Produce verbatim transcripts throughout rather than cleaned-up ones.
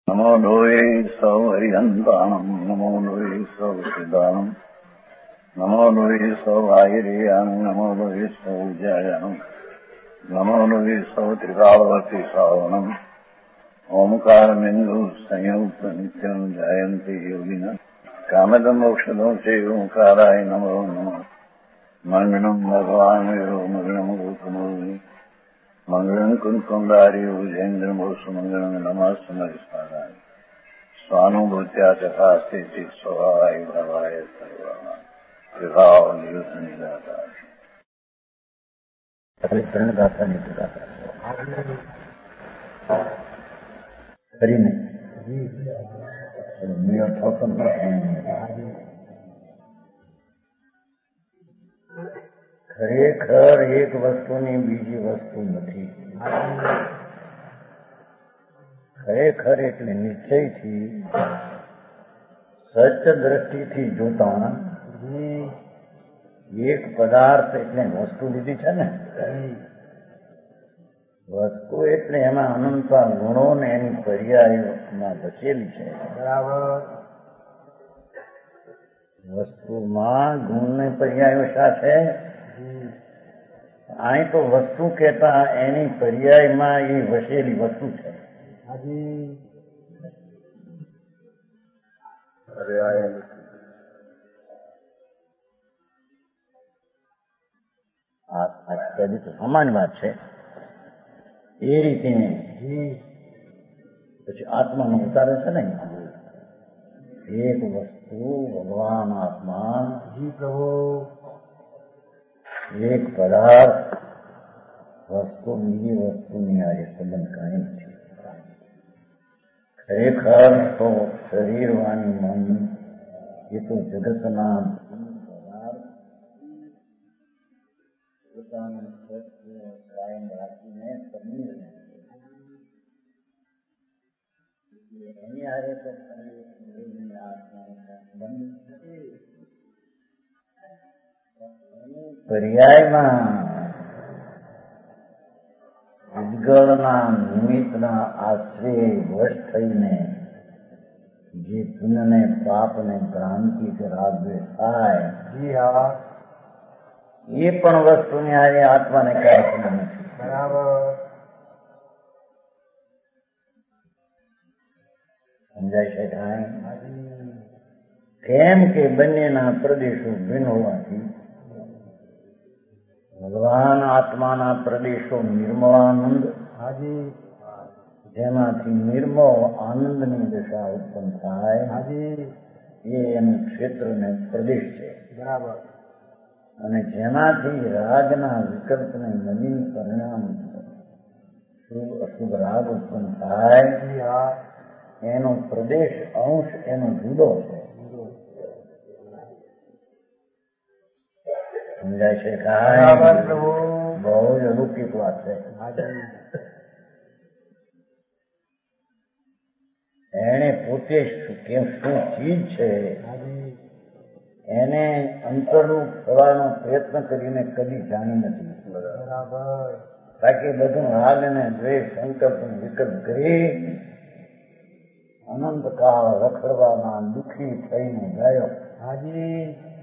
નમો લોહે સૌ હરિહંતાણમ નમો લોહે સૌ સિદ્ધાણમ નમો લોહે સૌ આયર્યાન નમો લોહે સૌ જયાનમ નમો લોહે સૌ ત્રિકાળવતી શ્રાવણમ ઓમકાર બિંદુ સંયુક્ત નિત્યમ જયંતી યોગિના કામદમ ઔષધો છે ઓંકારાય નમો નમઃ મંગળમ ભગવાન વિરો મંગળમ ગૌતમો મંગળમ કુંકુંડારી ઉજેન્દ્રમોસુ મંગળમ નમઃ સ્વાનુભૂત્યા તથા સ્થિતિ સ્વભાવાય ભાવાય સર્વમાં વિભાવ નિયુદ્ધ નિરાકાર ત્રણ ગાથાની ગાથા કરીને ખરેખર એક વસ્તુની બીજી વસ્તુ નથી. ખરેખર એટલે નિશ્ચયથી સત્ય દ્રષ્ટિથી જોતા એક પદાર્થ એટલે વસ્તુ લીધી છે ને, વસ્તુ એટલે એમાં અનંતા ગુણો ને એની પર્યાયોમાં બચેલી છે. બરાબર. વસ્તુમાં ગુણ ને પર્યાયો શા છે? અહીં તો વસ્તુ કહેતા એની પર્યાયમાં એ વસેલી વસ્તુ છે. સામાન્ય વાત છે. એ રીતે પછી આત્માનો ઉતારે છે ને, એક વસ્તુ ભગવાન આત્મા, પ્રભુ એક પદાર્થ વસ્તુ બીજી વસ્તુની આ સંબંધ કાંઈ નથી. ખરેખર તો શરીર વાણી મન એ તો જગતના પોતાનું કાયમ રાખીને સમીર એની હારે તો પર્યાયમાં ઉદ્ગળના નિમિત્તના આશ્રય વશ થઈને જે પુણ્યને પાપને ભ્રાંતિ કે રાગદ્વેષ થાય, જી હા, એ પણ વસ્તુની હારે આત્માને કાંઈ નથી. બરાબર. સમજાય છે કાંઈ? કેમ કે બંનેના પ્રદેશો ભિન્ન હોવાથી ભગવાન આત્માના પ્રદેશો નિર્મળાનંદ, જેમાંથી નિર્મળ આનંદની દશા ઉત્પન્ન થાય, એ એનું ક્ષેત્ર ને પ્રદેશ છે. બરાબર. અને જેનાથી રાગના વિકલ્પને નવીન પરિણામ શુભ અશુભ રાગ ઉત્પન્ન થાય, એનો પ્રદેશ અંશ એનો જુદો છે. સમજાય છે કાંઈ? બહુ જ અલૌકિક વાત છે. એને પોતે કેમ શું ચીજ છે એને અંતર્મુખ થવાનો પ્રયત્ન કરીને કદી જાણી નથી. બરાબર. બાકી બધું રાગ અને દ્વેષ સંકલ્પ વિકલ્પ કરી અનંત કાળ રખડવામાં દુઃખી થઈને ગયો. હાજી.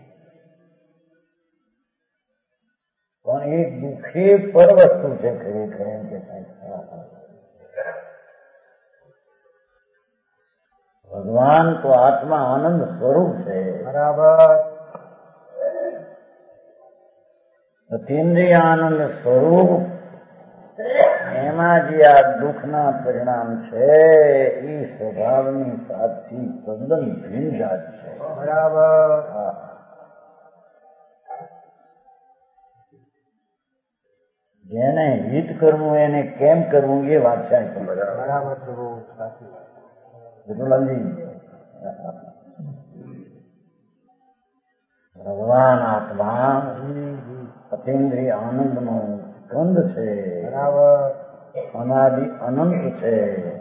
પણ એ દુઃખી પર વસ્તુ છે. ખરેખર એમ કે ભગવાન તો આત્મા આનંદ સ્વરૂપ છે. બરાબર. અતિન્દ્રિય આનંદ સ્વરૂપ, એમાં જે આ દુઃખના પરિણામ છે એ સ્વભાવની સાથથી તદ્દન ભિન્ન જાત છે. બરાબર. જેને હિત કરવું એને કેમ કરવું એ વાત છે. બરાબર. સાચી વાત. ભગવાન આત્મા અતિન્દ્રિય આનંદનો સ્કંદ છે. બરાબર. અનાદિ અનંત છે.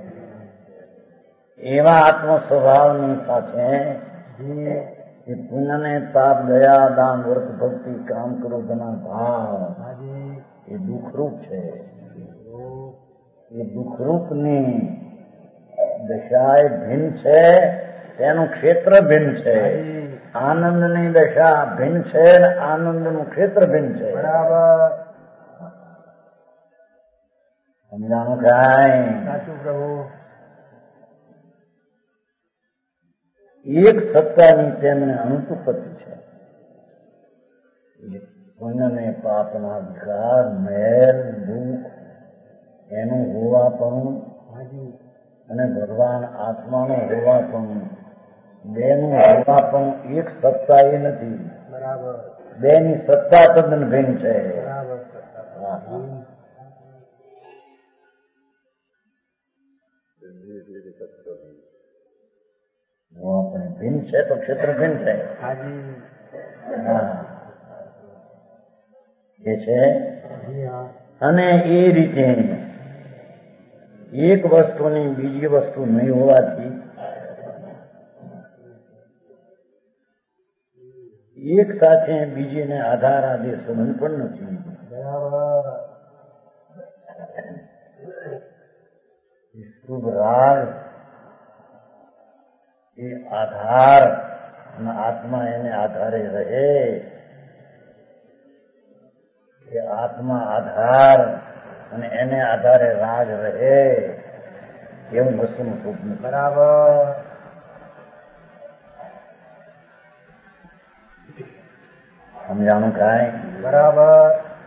એવા આત્મ સ્વભાવની સાથે એ પુણ્યને પાપ દયા દાન વ્રત ભક્તિ કામ ક્રોધના ભાવ એ દુઃખરૂપ છે. એ દુઃખરૂપની દશા એ ભિન્ન છે, તેનું ક્ષેત્ર ભિન્ન છે. આનંદની દશા ભિન્ન છે ને આનંદનું ક્ષેત્ર ભિન્ન છે. બરાબર. સમજાણું કાંઈ? સાચું પ્રભુ. એક સત્તાની તેમને અનુપત્તિ છે. પુણ્ય ને પાપના વિકાર, મેલ, દુઃખ એનું હોવાપણું અને ભગવાન આત્માનું હોવાપણું બેનું હોવાપણું એક સત્તા એ નથી. બરાબર. બેની સત્તા તદ્દન ભિન્ન છે. બરાબર. હોવાપણ ભિન્ન છે તો ક્ષેત્ર ભિન્ન છે. હા એ છે. અને એ રીતે એક વસ્તુની બીજી વસ્તુ નહીં હોવાથી એક સાથે બીજીને આધાર આદે સંબંધ પણ નથી. બરાબર. શુભ રાગ એ આધાર અને આત્મા એને આધારે રહે, એ આત્મા આધાર અને એને આધારે રાગ રહે એવું વસ્તુનું સુખ નથી. બરાબર. સમજાણું કાંઈ? બરાબર.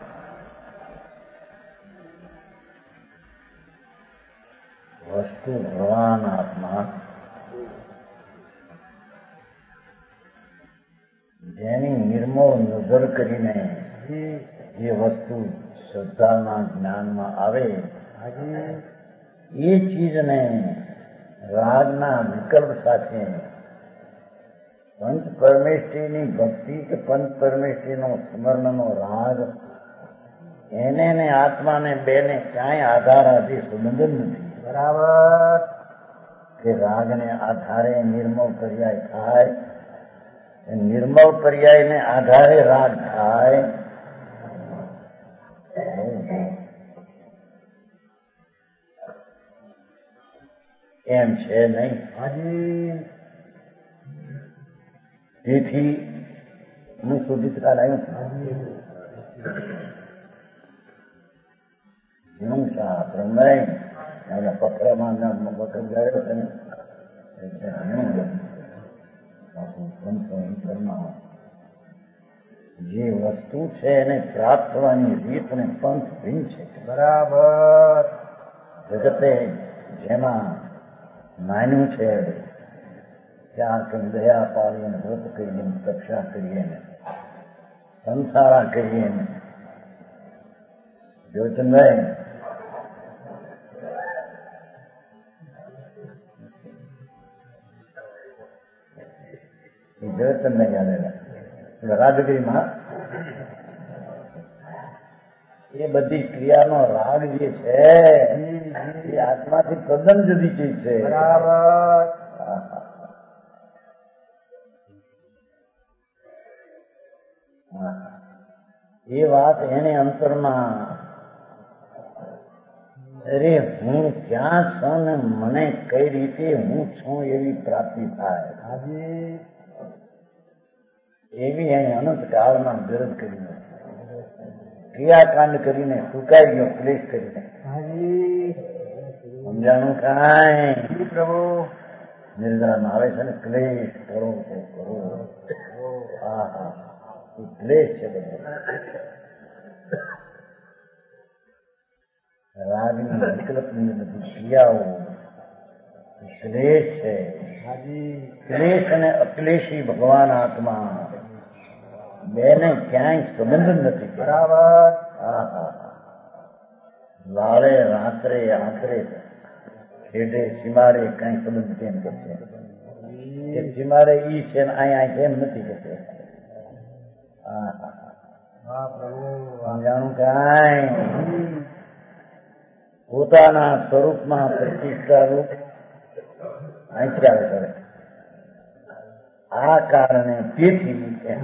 વસ્તુ ભગવાન આત્મા જેની નિર્મળ નજર કરીને જે વસ્તુ શ્રદ્ધાના જ્ઞાનમાં આવે એ ચીજને રાગના વિકલ્પ સાથે પંચ પરમેષ્ઠીની ભક્તિ કે પંચ પરમેષ્ઠીનો સ્મરણનો રાગ એને ને આત્માને બેને ક્યાંય આધાર આથી સંબંધ જ નથી. બરાબર. કે રાગને આધારે નિર્મળ પર્યાય થાય, નિર્મળ પર્યાયને આધારે રાગ થાય એમ છે નહીં. હાજી. તેથી હું શુદ્ધિત કાલ આવ્યો છું પ્રણય પથરામાં પકડ ગયો છે ને જે વસ્તુ છે એને પ્રાપ્ત થવાની રીત અને પંથ ભિન્ન છે. બરાબર. જગતે જેમાં માન્યું છે ત્યાં કે દયા પાડીએ ને વ્રત કરીએ ને તપસ્યા કરીએ ને સંસારા કરીએ ને જોચંદભાઈ એ જોચંદ નહીં આવેલા રાજગીરીમાં એ બધી ક્રિયાનો રાગ જે છે એ આત્માથી તદ્દન જુદી ચીજ છે. બરાબર. એ વાત એને અંતરમાં અરે હું ક્યાં છું ને મને કઈ રીતે હું છું એવી પ્રાપ્તિ થાય. હાજી. એવી એને અનંત કાળમાં ગરજ કરીને ક્રિયાકાંડ કરીને સુકાઈ ગયો ક્લેશ કરીને. હાજી. સમજાણું કાંઈ? પ્રભુ. નિર્જરામાં આવે છે ને ક્લેશ કરો તો કરો. હા હા એ ક્લેશ છે બધો. રાગની વિકલ્પની બધી ક્રિયાઓ ક્લેશ છે. ક્લેશ અને અક્લેશી ભગવાન આત્મા બેને ક્યાંય સંબંધ નથી. બરાબર. હા હા લાળે રાત્રે આખરે ખેડે સીમાડે કઈ સંબંધ કેમ કરશે? સીમાડે ઈ છે ને અહીંયા કેમ નથી કરશે? હા હા સમજાણું કાંઈ? પોતાના સ્વરૂપમાં પ્રતિષ્ઠા રૂપ અહીંથી આવે કરે. આ કારણે તેથી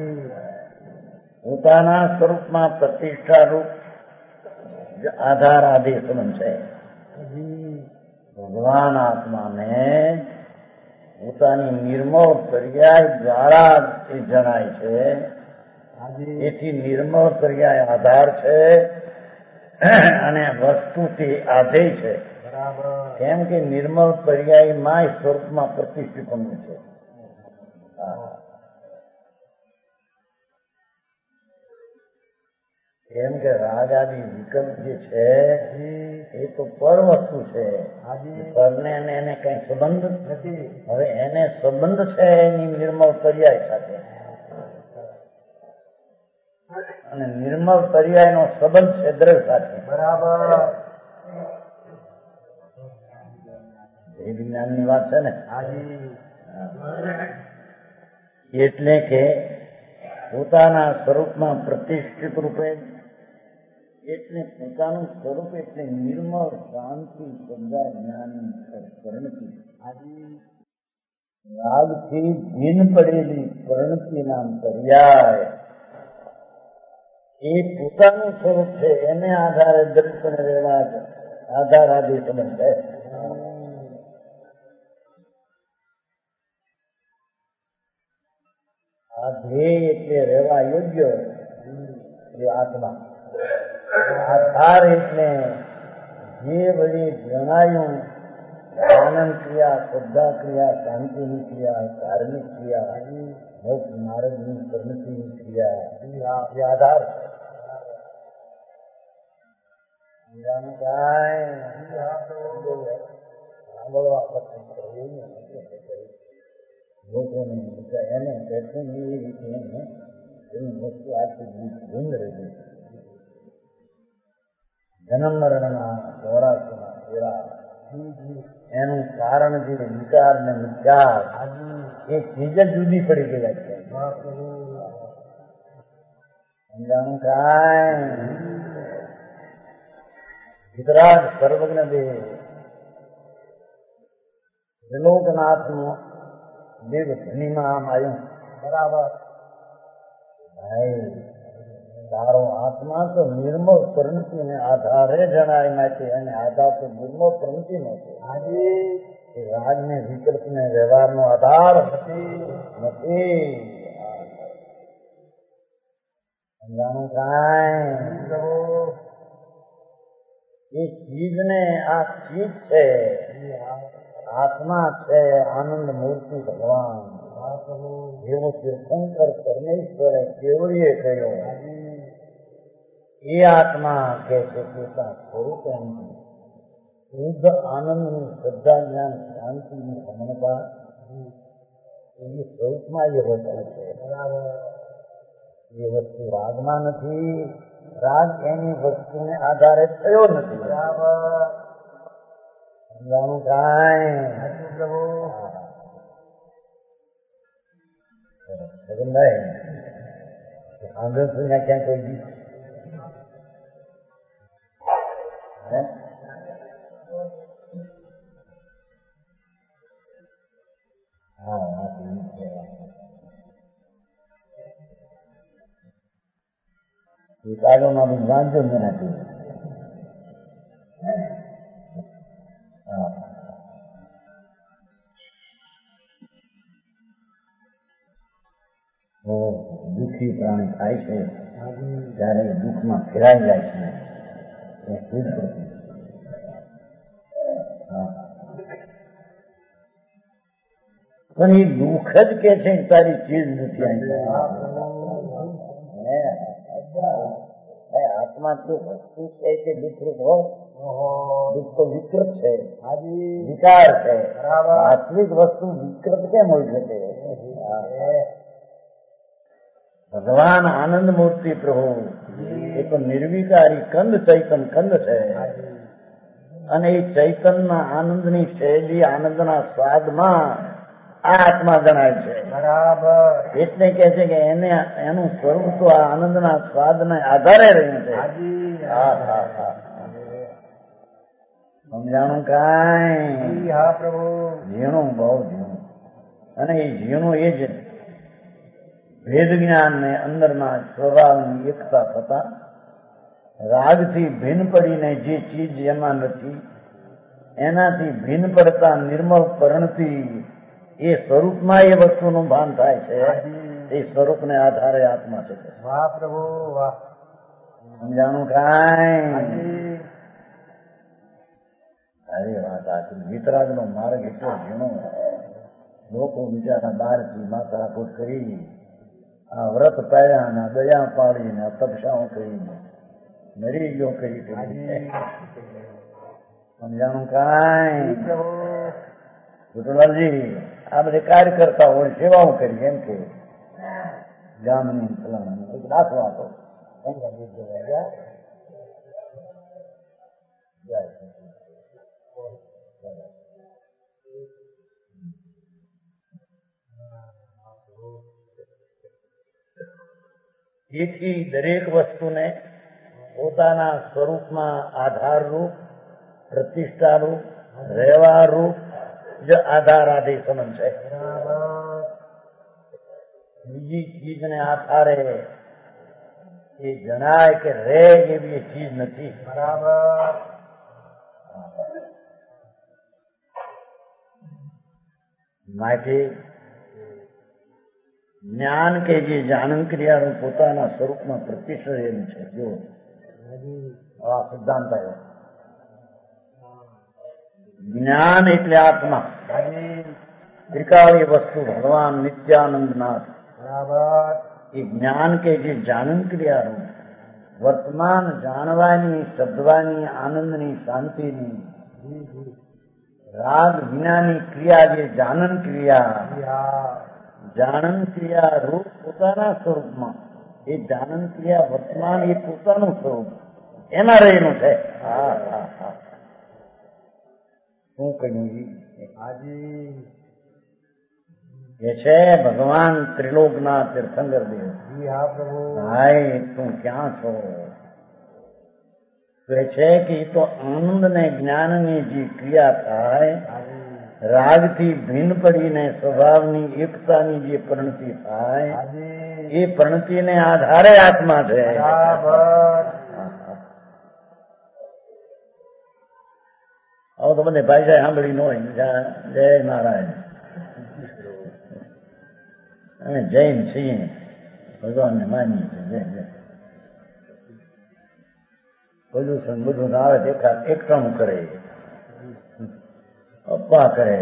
પોતાના સ્વરૂપમાં પ્રતિષ્ઠા રૂપ આધાર આદેશ છે. ભગવાન આત્માને પોતાની નિર્મળ પર્યાય દ્વારા એ જણાય છે. એથી નિર્મળ પર્યાય આધાર છે અને વસ્તુથી આધેય છે. કેમ કે નિર્મળ પર્યાય માય સ્વરૂપમાં પ્રતિષ્ઠિત છે. કેમ કે રાગ આદિ વિકલ્પ જે છે એ તો પર વસ્તુ છે. પરને એને કઈ સંબંધ નથી. હવે એને સંબંધ છે એની નિર્મળ પર્યાય સાથે, અને નિર્મળ પર્યાય નો સંબંધ છે દ્રવ્ય સાથે. બરાબર. એ વિજ્ઞાન ની વાત છે ને. એટલે કે પોતાના સ્વરૂપમાં પ્રતિષ્ઠિત રૂપે, એટલે પોતાનું સ્વરૂપ એટલે નિર્મળ શાંતિ શ્રદ્ધા જ્ઞાન પરિણતિ. રાગથી ભીન પડેલી પરિણતિ નામ પર્યાય એ પોતાનું સ્વરૂપ છે. એને આધારે દર્શન રહેવા આધાર આદિ સંબંધ છે. આ ધ્યેય એટલે રહેવા યોગ્ય એ આત્મા. આધાર એટલે જે વળી જણાયું આનંદ ક્રિયા, શ્રદ્ધા ક્રિયા, શાંતિની ક્રિયા, ધાર્મિક ક્રિયા, મોક્ષ માર્ગની પ્રગતિની ક્રિયા એ આધાર છે. સાંભળવા પસંદ કરવું લોકોને એને પેટ્રોલ એ રીતે એની વસ્તુ આખી ભૂંદ રહી. જન્મ મરણના ચોરાસીના ફેરા, એનું કારણ જે વિચાર ને વિચાર એ ચીજ જ જુદી પડી ગયેલા છે. સમજાણું કાંઈ વિતરાગ સર્વજ્ઞ દેવ ત્રિલોકનાથ નું દેવ ધ્વનિમાં આમ આવ્યું. બરાબર. ભાઈ તારો આત્મા તો નિર્મળ પ્રવૃત્તિ ને આધારે જણાય માટે, અને આધાર તો નિર્મળ પ્રવૃત્તિ નો છે. એ રાગ ને વિકલ્પ ને વ્યવહાર નો આધાર નથી. સમજાણું કાંઈ એ ચીજ ને આ ચીજ છે, આત્મા છે, આનંદ મૂર્તિ ભગવાન એવો તીર્થંકર પરમેશ્વરે કેવડીએ કહ્યો. એ આત્મા કે છે પોતા સ્વરૂપ શુદ્ધ આનંદની શ્રદ્ધા જ્ઞાન શાંતિની રમણતા એ સ્વરૂપમાં એ વસ્તુ છે. એ વસ્તુ રાગમાં નથી. રાગ એની વસ્તુને આધારે થયો નથી. સમજાણું કાંઈ આંધ્ર ક્યાં કોઈ ગીત કાગળમાં બી વાંચો જ નથી. દુઃખી પ્રાણી થાય છે ત્યારે દુઃખમાં ફેરાઈ જાય છે. એ શુદ્ધ પણ એ દુઃખ જ કે છે તારી ચીજ નથી. આત્મા તો વસ્તુ છે કે દુઃખરૂપ હોય. દુઃખ તો વિકૃત છે, વિકાર છે. વાસ્તવિક વસ્તુ વિકૃત કેમ હોય શકે? ભગવાન આનંદ મૂર્તિ પ્રભુ એ તો નિર્વિકારી કંદ ચૈતન કંદ છે, અને એ ચૈતનના આનંદની શૈલી આનંદના સ્વાદમાં આ આત્મા જણાય છે. બરાબર. એટલે કે છે કે એને એનું સ્વરૂપ તો આ આનંદના સ્વાદને આધારે રહ્યું છે. સમજાણું કાંઈ? હા પ્રભુ. ઝીણું, બહુ ઝીણું. અને એ ઝીણું એ જ ભેદ જ્ઞાન ને અંદરના સ્વભાવની એકતા થતા રાગથી ભિન્ન પડીને જે ચીજ એમાં નથી એનાથી ભિન્ન પડતા નિર્મળ પરણતી એ સ્વરૂપમાં એ વસ્તુનું ભાન થાય છે. એ સ્વરૂપને આધારે આત્મા છે. વાહ પ્રભુ વાહ. સમજાણું કાંઈ? અરે વાત આખી વિતરાગનો માર્ગ એટલો ઘણો. લોકો બિચારા બહારથી માથાકૂટ કરી આ વ્રત પાડ્યા ને દયા પાડીને આ તપસ્યાઓ કરીને મરી ગયો કરી કરી. સમજાણું કાંઈ? ગુરુલાલજી આ બધે કાર્ય કરતા હોય, સેવાઓ કરી એમ કે ગામની ફલાણા એક દાખલો આપો. એથી દરેક વસ્તુને પોતાના સ્વરૂપમાં આધારરૂપ, પ્રતિષ્ઠારૂપ, રહેવારૂપ જ આધાર આદિ સમજ છે. બીજી ચીજને આધારે એ જણાય કે રે એવી ચીજ નથી. બરાબર. માટે જ્ઞાન કે જે જાણન ક્રિયાનું પોતાના સ્વરૂપમાં પ્રતિષ્ઠ રહેલું છે. જો આ સિદ્ધાંત આવ્યો. જ્ઞાન એટલે આત્મા, ત્રિકાળી વસ્તુ ભગવાન નિત્યાનંદનાથ. બરાબર. એ જ્ઞાન કે જે જાણન ક્રિયાનું વર્તમાન જાણવાની, શબ્દવાની, આનંદની, શાંતિની રાગ વિનાની ક્રિયા જે જાણન ક્રિયા, જાણન ક્રિયા રૂપ પોતાના સ્વરૂપમાં, એ જાણન ક્રિયા વર્તમાન એ પોતાનું સ્વરૂપ એમાં રહેલું છે. હા હા હા. શું કહ્યું? હાજી એ છે ભગવાન ત્રિલોકના તીર્થંકર દેવ. હા પ્રભુ. ભાઈ તું ક્યાં છો? કહે છે કે એ તો આનંદ ને જ્ઞાનની જે ક્રિયા થાય, રાગથી ભિન્ન પડીને સ્વભાવની એકતાની જે પરિણતિ થાય, એ પરિણતિને આધારે આત્મા છે. હવે તો બધે ભાઈ સાહેબ સાંભળી ન હોય. જય નારાયણ. અમે જૈન છીએ, ભગવાનને માનીએ છીએ. જય જય. પ્રદૂષણ બધું આવે દેખા એકટાણું કરે, અપ્પા કરે,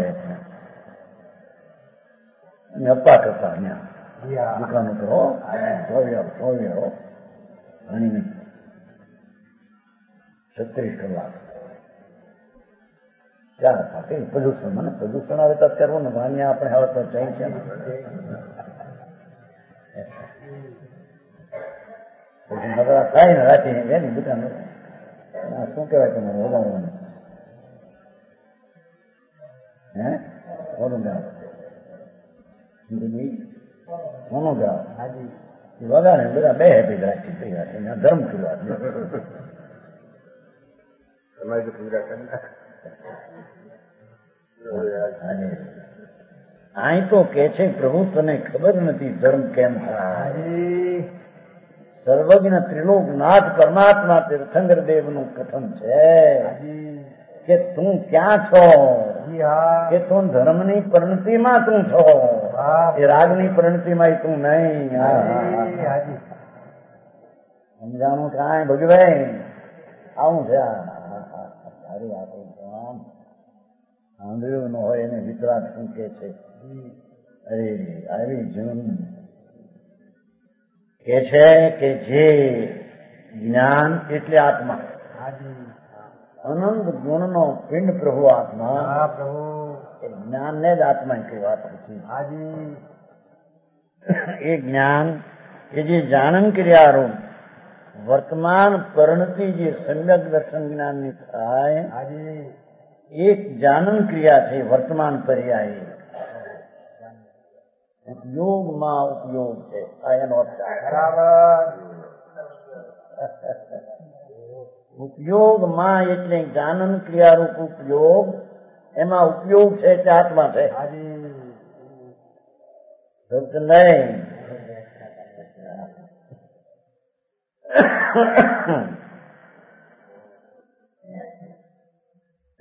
અપ્પા કરતા ત્યાં દુકાનો કરો સોવ્યો ઘણી છત્રીસ કલાક ચાર સાથે પ્રદૂષણ. મને પ્રદૂષણ આવે તો કરવું ને વાણિયા આપણે હવે તો જઈ છે. પછી નવરા થાય ને રાતે એની દુકાન શું કહેવાય તમારે ઓગાળવાનું? હે ઓનું ગાવ ઓનું ગાવ વગાડે બધા બે હેપી રાખી તૈયાર ધર્મ ખીલવા. અહીં તો કે છે પ્રભુ તને ખબર નથી ધર્મ કેમ થાય. સર્વજ્ઞ ત્રિલોકનાથ પરમાત્મા તીર્થંકર દેવ નું કથન છે કે તું ક્યાં છો? કે તું ધર્મની પરિણતિમાં તું છો, એ રાગની પરિણતિમાં તું નહીં. સમજાણું કાંઈ ભગવાન? આવું છે. સારી વાત સાંભળ્યું ન હોય એને વિતરાગ શું કે છે? અરે આવી જૂન કે છે કે જે જ્ઞાન એટલે આત્મા, અનંત ગુણનો પિંડ પ્રભુ આત્મા, એ જ્ઞાન ને જ આત્મા કઈ વાત હતી. એ જ્ઞાન કે જે જાણન ક્રિયારૂપ વર્તમાન પરિણતિ જે સમ્યક દર્શન જ્ઞાનની થાય, એક જાનન ક્રિયા છે વર્તમાન પર્યાય. ઉપયોગમાં ઉપયોગ છે આ એનો ઉપયોગમાં એટલે જાનન ક્રિયારૂપ ઉપયોગ, એમાં ઉપયોગ છે તે આત્મા છે. નહીં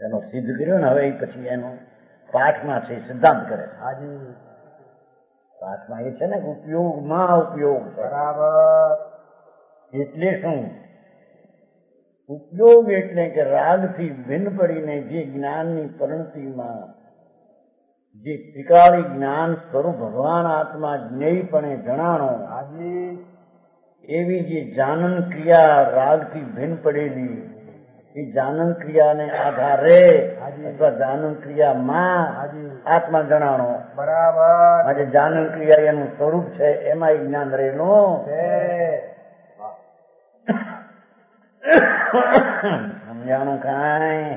એનો સિદ્ધ કર્યો ને હવે પછી એનો પાઠમાં છે સિદ્ધાંત કરે. હાજી. પાઠમાં એ છે ને ઉપયોગમાં ઉપયોગ બરાબર. એટલે શું? ઉપયોગ એટલે કે રાગથી ભિન્ન પડીને જે જ્ઞાનની પરિણતિમાં જે ત્રિકાળી જ્ઞાન સ્વરૂપ ભગવાન આત્મા જ્ઞેયપણે જણાણો હાજી. એવી જે જાનન ક્રિયા રાગથી ભિન્ન પડેલી એ જાનન ક્રિયાને આધારે અથવા જાનન ક્રિયામાં આત્મા જણાણો. બરાબર. માટે જાનન ક્રિયા એનું સ્વરૂપ છે, એમાં જ્ઞાન રહેલું સમજાણું કાંઈ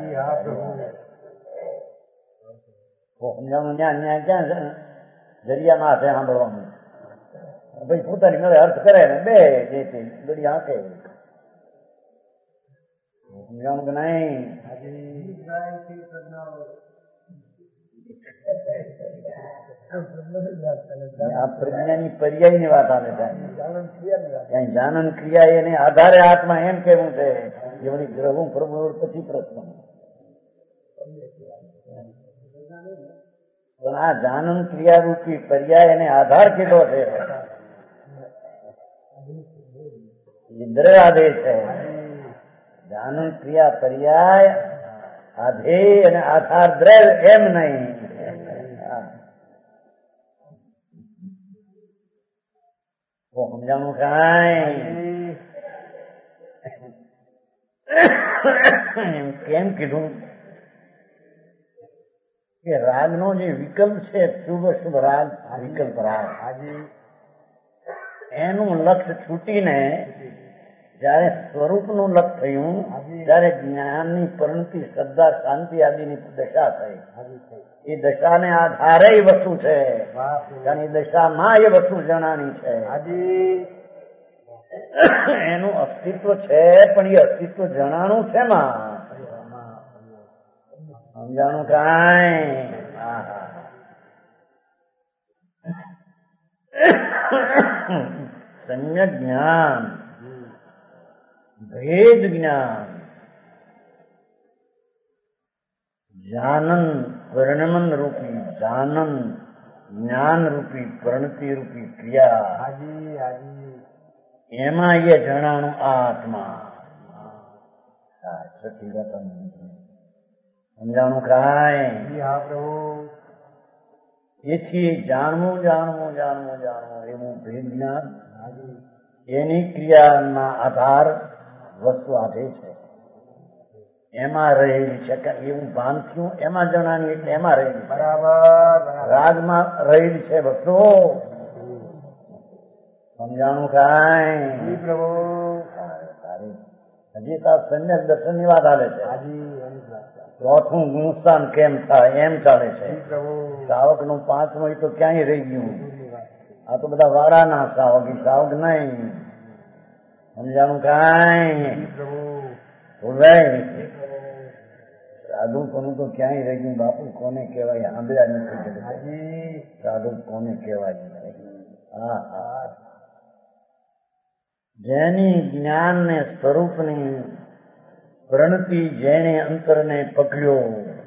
સમજાણું ન્યા ન્યા ક્યાં છે ને જરિયામાં છે સાંભળવાનું. ભાઈ પોતાની મેળે અર્થ કરે ને બે જેથી બધી આંખે સમજાણું કે નહીં? આ પ્રજ્ઞાની પર્યાય ની વાત આવે છે. જાનન ક્રિયા એને આધારે આત્મા એમ કેવું છે જેવડી ગ્રહું પ્રભુ પછી પ્રશ્ન. પણ આ જાનન ક્રિયા રૂપી પર્યાય એને આધાર કીધો છે, ઇન્દ્રિયાદેશ છે. જાનન ક્રિયા પર્યાય આધેય અને આધાર દ્રવ્ય એમ નહીં. સમજાણું કાંઈ? એમ કેમ કીધું કે રાગનો જે વિકલ્પ છે શુભ શુભ રાગ વિકલ્પ રાગ એનું લક્ષ્ય છૂટીને જયારે સ્વરૂપનું લક્ષ્ય થયું ત્યારે જ્ઞાનની પરિણતિ શ્રદ્ધા શાંતિ આદિની દશા થઈ. એ દશાને આધારે વસ્તુ છે, કારણ એ દશામાં એ વસ્તુ જણાની છે. એનું અસ્તિત્વ છે પણ એ અસ્તિત્વ જણાનું છે માં. સમજાણું કાંઈ? સમ્યક જ્ઞાન ભેદ જ્ઞાન જાનન વર્ણમન રૂપી જાનન જ્ઞાન રૂપી પરિણતિ રૂપી ક્રિયા એમાં એ જણાનું આત્મા. સમજાણું કાંઈ? એથી જાણવું જાણવું જાણવું જાણવું એવું ભેદ જ્ઞાન એની ક્રિયાના આધાર વસ્તુ આધે છે, એમાં રહેલી છે. એવું ભાન થયું એમાં જણાની એટલે એમાં રહેલી. બરાબર. રાગમાં રહેલી છે વસ્તુ. સમજાણું કાંઈ? હજી તો સમ્યક દર્શન ની વાત આવે છે. ચોથું ગુણસ્થાન કેમ થાય એમ ચાલે છે. સાવક નું પાંચમું એ તો ક્યાંય રહી ગયું. આ તો બધા વાડાના સાવક, સાવક નહીં. સમજાણું કાંઈ? સાધુ કોનું તો ક્યાંય રહી ગયું. બાપુ કોને કહેવાય સાંભળ્યા નથી. સાધુ કોને કહેવાય? હા હા, જેની જ્ઞાન ને સ્વરૂપની પ્રણતિ જેણે અંતરને પકડ્યો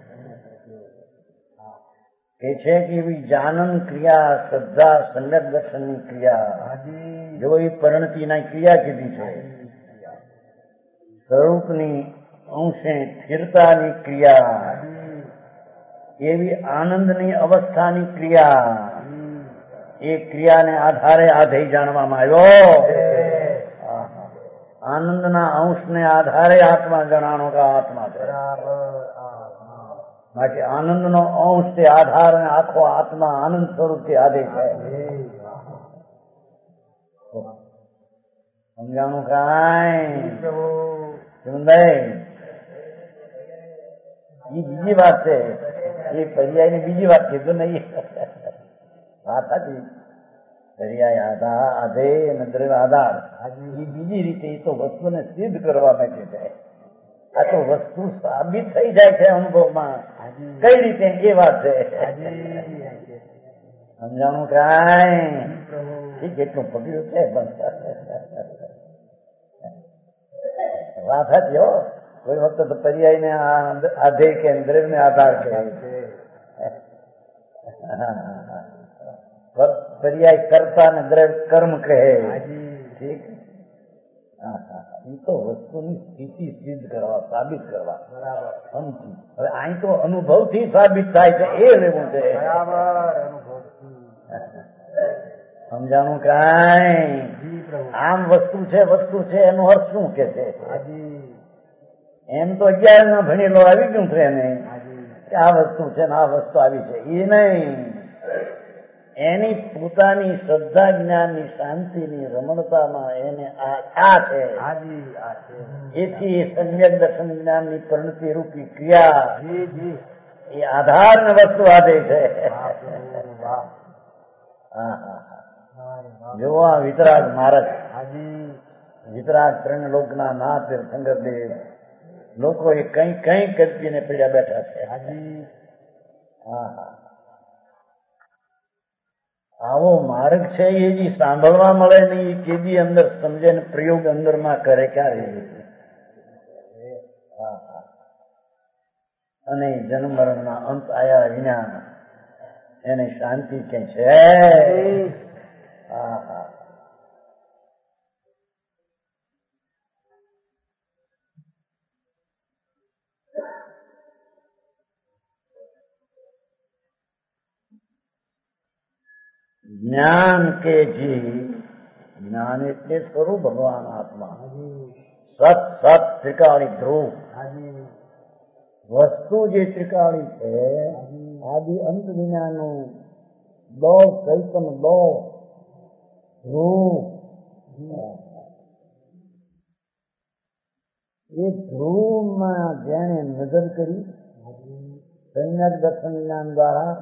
કે છે કે એવી જાનન ક્રિયા શ્રદ્ધા સમ્યક દર્શનની ક્રિયા જો એ પરિણતિના ક્રિયા કીધી છે. સ્વરૂપની અંશે સ્થિરતાની ક્રિયા એવી આનંદની અવસ્થાની ક્રિયા એ ક્રિયાને આધારે આધેય જાણવામાં આવ્યો. આનંદના અંશને આધારે આત્મા જણાણો કે આત્મા છે. માટે આનંદનો અંશ તે આધાર અને આખો આત્મા આનંદ સ્વરૂપથી આધેય છે. સમજાણું કાંઈ? સમજાય? એ બીજી વાત છે. એ પર્યાયની બીજી વાત કીધું નહીં. વાત હતી પર્યાય આધાર આધેય અને દ્રવ્ય આધાર. એ બીજી રીતે એ તો વસ્તુને સિદ્ધ કરવા માટે છે. આ તો વસ્તુ સાબિત થઈ જાય છે અનુભવમાં. કઈ રીતે એ વાત છે. સમજાણું કાંઈ? ઠીક એટલું પકડ્યું છે પણ વાત હતી હો. કોઈ વખત તો પર્યાયને આધેય કે દ્રવ્યને આધાર કહે છે. પર્યાય કરતા ને દ્રવ્ય કર્મ કહે. ઠીક. એ તો વસ્તુની સ્થિતિ સિદ્ધ કરવા, સાબિત કરવા. હવે અહીં તો અનુભવથી સાબિત થાય છે એ લેવું છે. સમજાણું કાંઈ? આમ વસ્તુ છે વસ્તુ છે એનો અર્થ શું કે છે? એમ તો અગિયાર માં ભણેલો આવી ગયું છે એને કે આ વસ્તુ છે ને આ વસ્તુ આવી છે. એ નહીં, એની પોતાની શ્રદ્ધા જ્ઞાનની શાંતિની રમણતામાં એને આ છે. એથી સમ્યક દર્શન જ્ઞાનની પરિણતિ રૂપી ક્રિયા એ આધાર ને વસ્તુ આધે છે. જો આ વિતરાગ માર્ગ, વિતરાગ ત્રણ લોકના નાથ તીર્થંકર દેવ લોકો એ કઈ કઈ કલ્પીને પીડ્યા બેઠા છે. હા હા, આવો માર્ગ છે એ જે સાંભળવા મળે ને એ કેદી અંદર સમજે ને પ્રયોગ અંદર માં કરે ક્યારે. અને જન્મ મરણ ના અંત આયા વિના એને શાંતિ ક્યાં છે? હા હા, જ્ઞાન કે જે જ્ઞાન એટલે સ્વરૂપ ભગવાન આત્મા. સત સત ત્રિકાળી ધ્રુવ વસ્તુ જે ત્રિકાળી છે આદિ અંત વિનાનું દો ચૈતન દો ધ્રુવ. એ ધ્રુવમાં જેને નજર કરી સમ્યક દર્શન જ્ઞાન દ્વારા,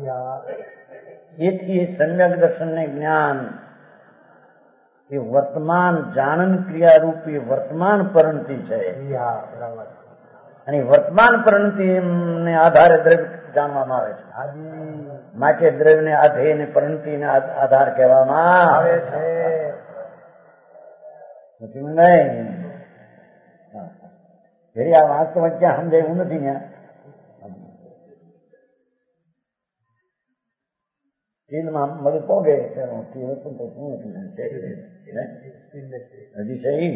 એથી સમ્યક દર્શન ને જ્ઞાન એ વર્તમાન જાણન ક્રિયા રૂપી વર્તમાન પરિણતિ છે. અને વર્તમાન પરિણતિ ને આધારે દ્રવ્ય જાણવામાં આવે છે. માટે દ્રવ્ય ને આધેય ને પરિણતિ ને આધાર કહેવામાં આવે છે. નહીં આ વાસ્તવ ક્યાં સમજાયું નથી ને. ચીનમાં મળું પોગે હજી સહી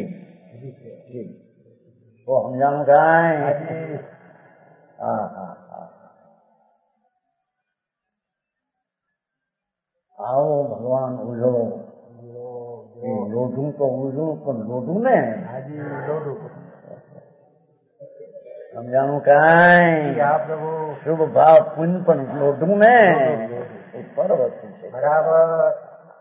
તો સમજાણું કાંઈ? હા હા હા, આવો ભગવાન ઉજો લોઢું તો ઉજું પણ લોઢું ને સમજાણું કાંઈ? શુભ ભાવ પુન પણ લોઢું ને પર વસ્તુ છે. બરાબર.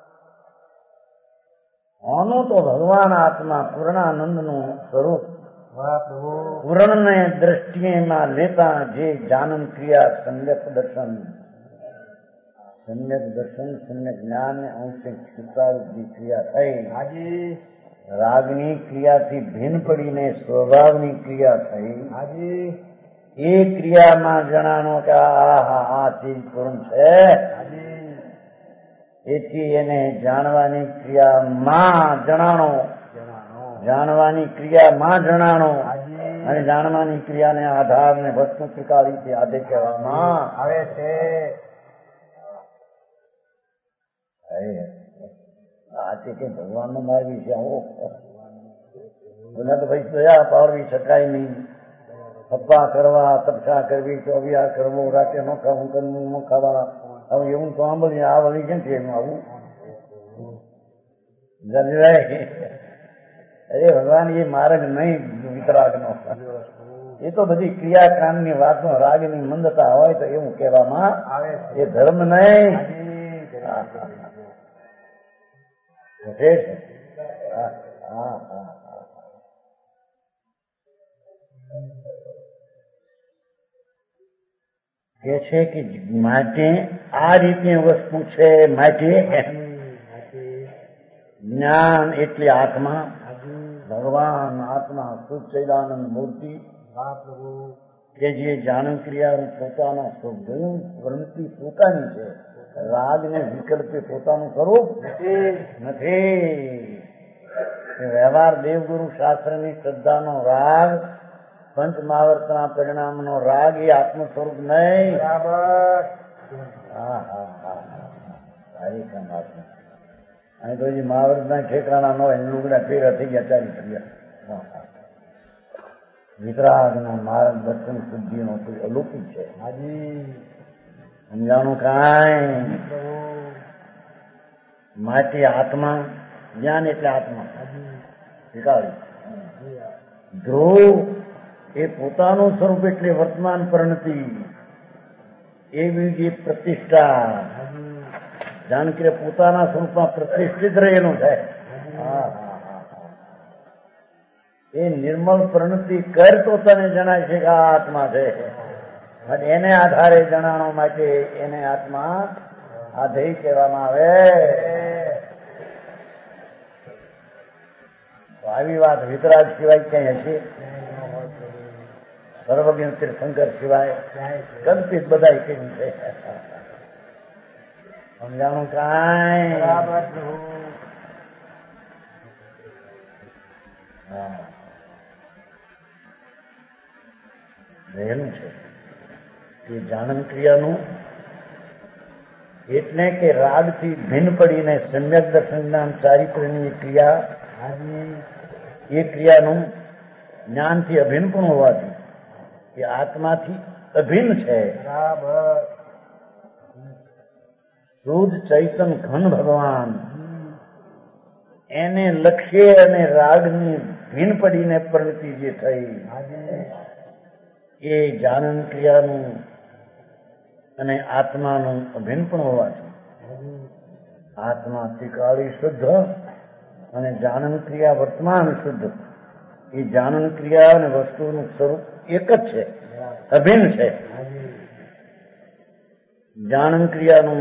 આનું તો ભગવાન આત્મા પૂર્ણાનંદ નું સ્વરૂપ પૂર્ણ ને દ્રષ્ટિએમાં લેતા જે જાનન ક્રિયા સમ્યક દર્શન, સમ્યક દર્શન સમ્યક જ્ઞાન ને અંશે સ્વીકારતી ક્રિયા થઈ. રાગની ક્રિયાથી ભિન્ન પડીને સ્વભાવની ક્રિયા થઈ. એ ક્રિયામાં જણાનો કે આ આ ચીજ પૂર્ણ છે. એથી એને જાણવાની ક્રિયામાં જણાણો, જાણવાની ક્રિયામાં જણાણો અને જાણવાની ક્રિયાને આધારને વસ્તુ ત્રિકાળીથી આધે કહેવામાં આવે છે. આ છે કે ભગવાનનો માર્ગ વિશે આવો તો ભાઈ દયા પાડવી શકાય નહીં. હપ્પા કરવા, તપસા કરવી, ચોવિયા કરવું, રાતે ન ખાવું, કરવું ન ખાવા. હવે એવું તો આંબળી આ વળી કેમ છે એનું આવું અરે ભગવાન એ માર્ગ નહીં વિતરાગ નો. એ તો બધી ક્રિયાકાંડની વાતો રાગની મંદતા હોય તો એવું કહેવામાં આવે. એ ધર્મ નહીં. હા હા, કે છે કે માટે આ રીતે વસ્તુ છે. માટે જ્ઞાન એટલે આત્મા, ભગવાન આત્મા સચ્ચિદાનંદ મૂર્તિ કે જે જાણ ક્રિયા પોતાના સ્વભાવ પ્રવૃત્તિ પોતાની છે. રાગ ને વિકલ્પે પોતાનું સ્વરૂપ નથી. વ્યવહાર દેવગુરુ શાસ્ત્રની શ્રદ્ધાનો રાગ પંચ મહાવર્તના પરિણામનો રાગ એ આત્મ સ્વરૂપ નહીં. બરાબર. હા હા હા સારી કામ આત્મ અહીં તો હજી મહાવર્તના ઠેકાણા ન હોય લુગડા ફેરા થઈ ગયા ચાલી ગયા. વિતરાગના માર્ગદર્શન શુદ્ધિનો કોઈ અલૌકિક છે. હાજી સમજાણું કાંઈ માટે આત્મા જ્ઞાન એટલે આત્મા શીખાડી ધ્રુવ એ પોતાનું સ્વરૂપ એટલે વર્તમાન પરિણતિ એવી જે પ્રતિષ્ઠા જાનકી પોતાના સ્વરૂપમાં પ્રતિષ્ઠિત રહેલું છે. એ નિર્મળ પરિણતિ કર તો તને જણાય છે કે આ આત્મા છે. એને આધારે જણાવવા માટે એને આત્મા આધેય કહેવામાં આવે. આવી વાત વિતરાગ સિવાય ક્યાંય હશે? સર્વજ્ઞ તીર્થંકર સિવાય કલ્પિત બધા કેવું છે. સમજાણું કાંઈ? રહેલું છે કે જાણન ક્રિયાનું એટલે કે રાગથી ભિન્ન પડીને સમ્યક દર્શન જ્ઞાન ચારિત્ર્યની ક્રિયા એ ક્રિયાનું જ્ઞાનથી અભિન્ન પણ હોવાથી એ આત્માથી અભિન્ન છે. શુદ્ધ ચૈતન ઘન ભગવાન એને લક્ષ્ય અને રાગની ભિન્ન પડીને પ્રવૃત્તિ જે થઈ એ જાનન ક્રિયાનું અને આત્માનું અભિન્ન પણ હોવાથી આત્મા ત્રિકાળી શુદ્ધ અને જાનન ક્રિયા વર્તમાન શુદ્ધ. એ જાનન ક્રિયા અને વસ્તુનું સ્વરૂપ એક જ છે, અભિન્ન છે. જાનન ક્રિયાનું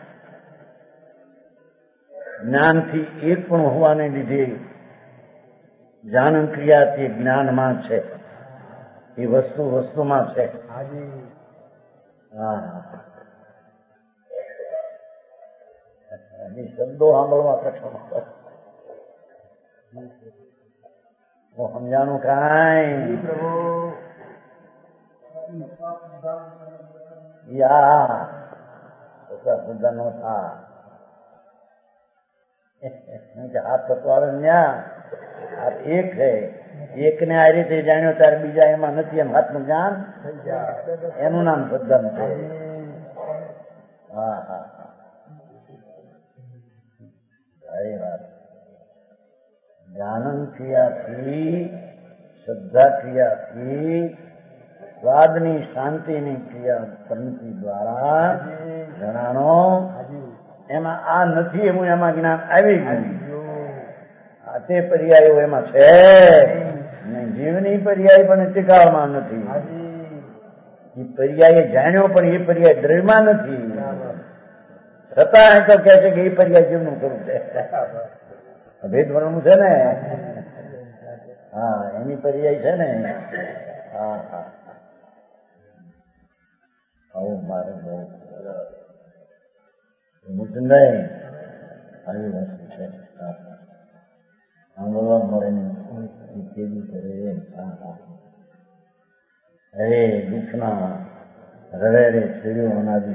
જ્ઞાનથી એક પણ હોવાને લીધે જાનન ક્રિયા તે જ્ઞાનમાં છે, એ વસ્તુ વસ્તુમાં છે. હા શબ્દો સાંભળવા કઠણ. સમજાણું કાંઈ? યા બધા નો થા હાથ થતો આવે ન્યા હાથ એક છે. એક ને આ રીતે જાણ્યો ત્યારે બીજા એમાં નથી એમ હાથનું જ્ઞાન એનું નામ સદ્ધમ છે. હા હા હા સારી વાત. જ્ઞાનન ક્રિયાથી શ્રદ્ધા ક્રિયાથી સ્વાદની શાંતિની ક્રિયા પંક્તિ દ્વારા જણાનો એમાં આ નથી એવું એમાં જ્ઞાન આવી ગયું. આ તે પર્યાયો એમાં છે. જીવની પર્યાય પણ ટીકાળમાં નથી. એ પર્યાય જાણ્યો પણ એ પર્યાય દ્રવ્યમાં નથી. છતાં તો કે છે કે એ પર્યાય જીવનું સ્વરૂપ છે. ભેદવર્ણનું છે ને. હા એની પર્યાય છે ને. હા હા આવું મારે બહુ નહીં આવી વસ્તુ છે. સાંભળવા મળે કેવી કરે. અરે દુઃખના રડે રે છેડ્યું અનાદિ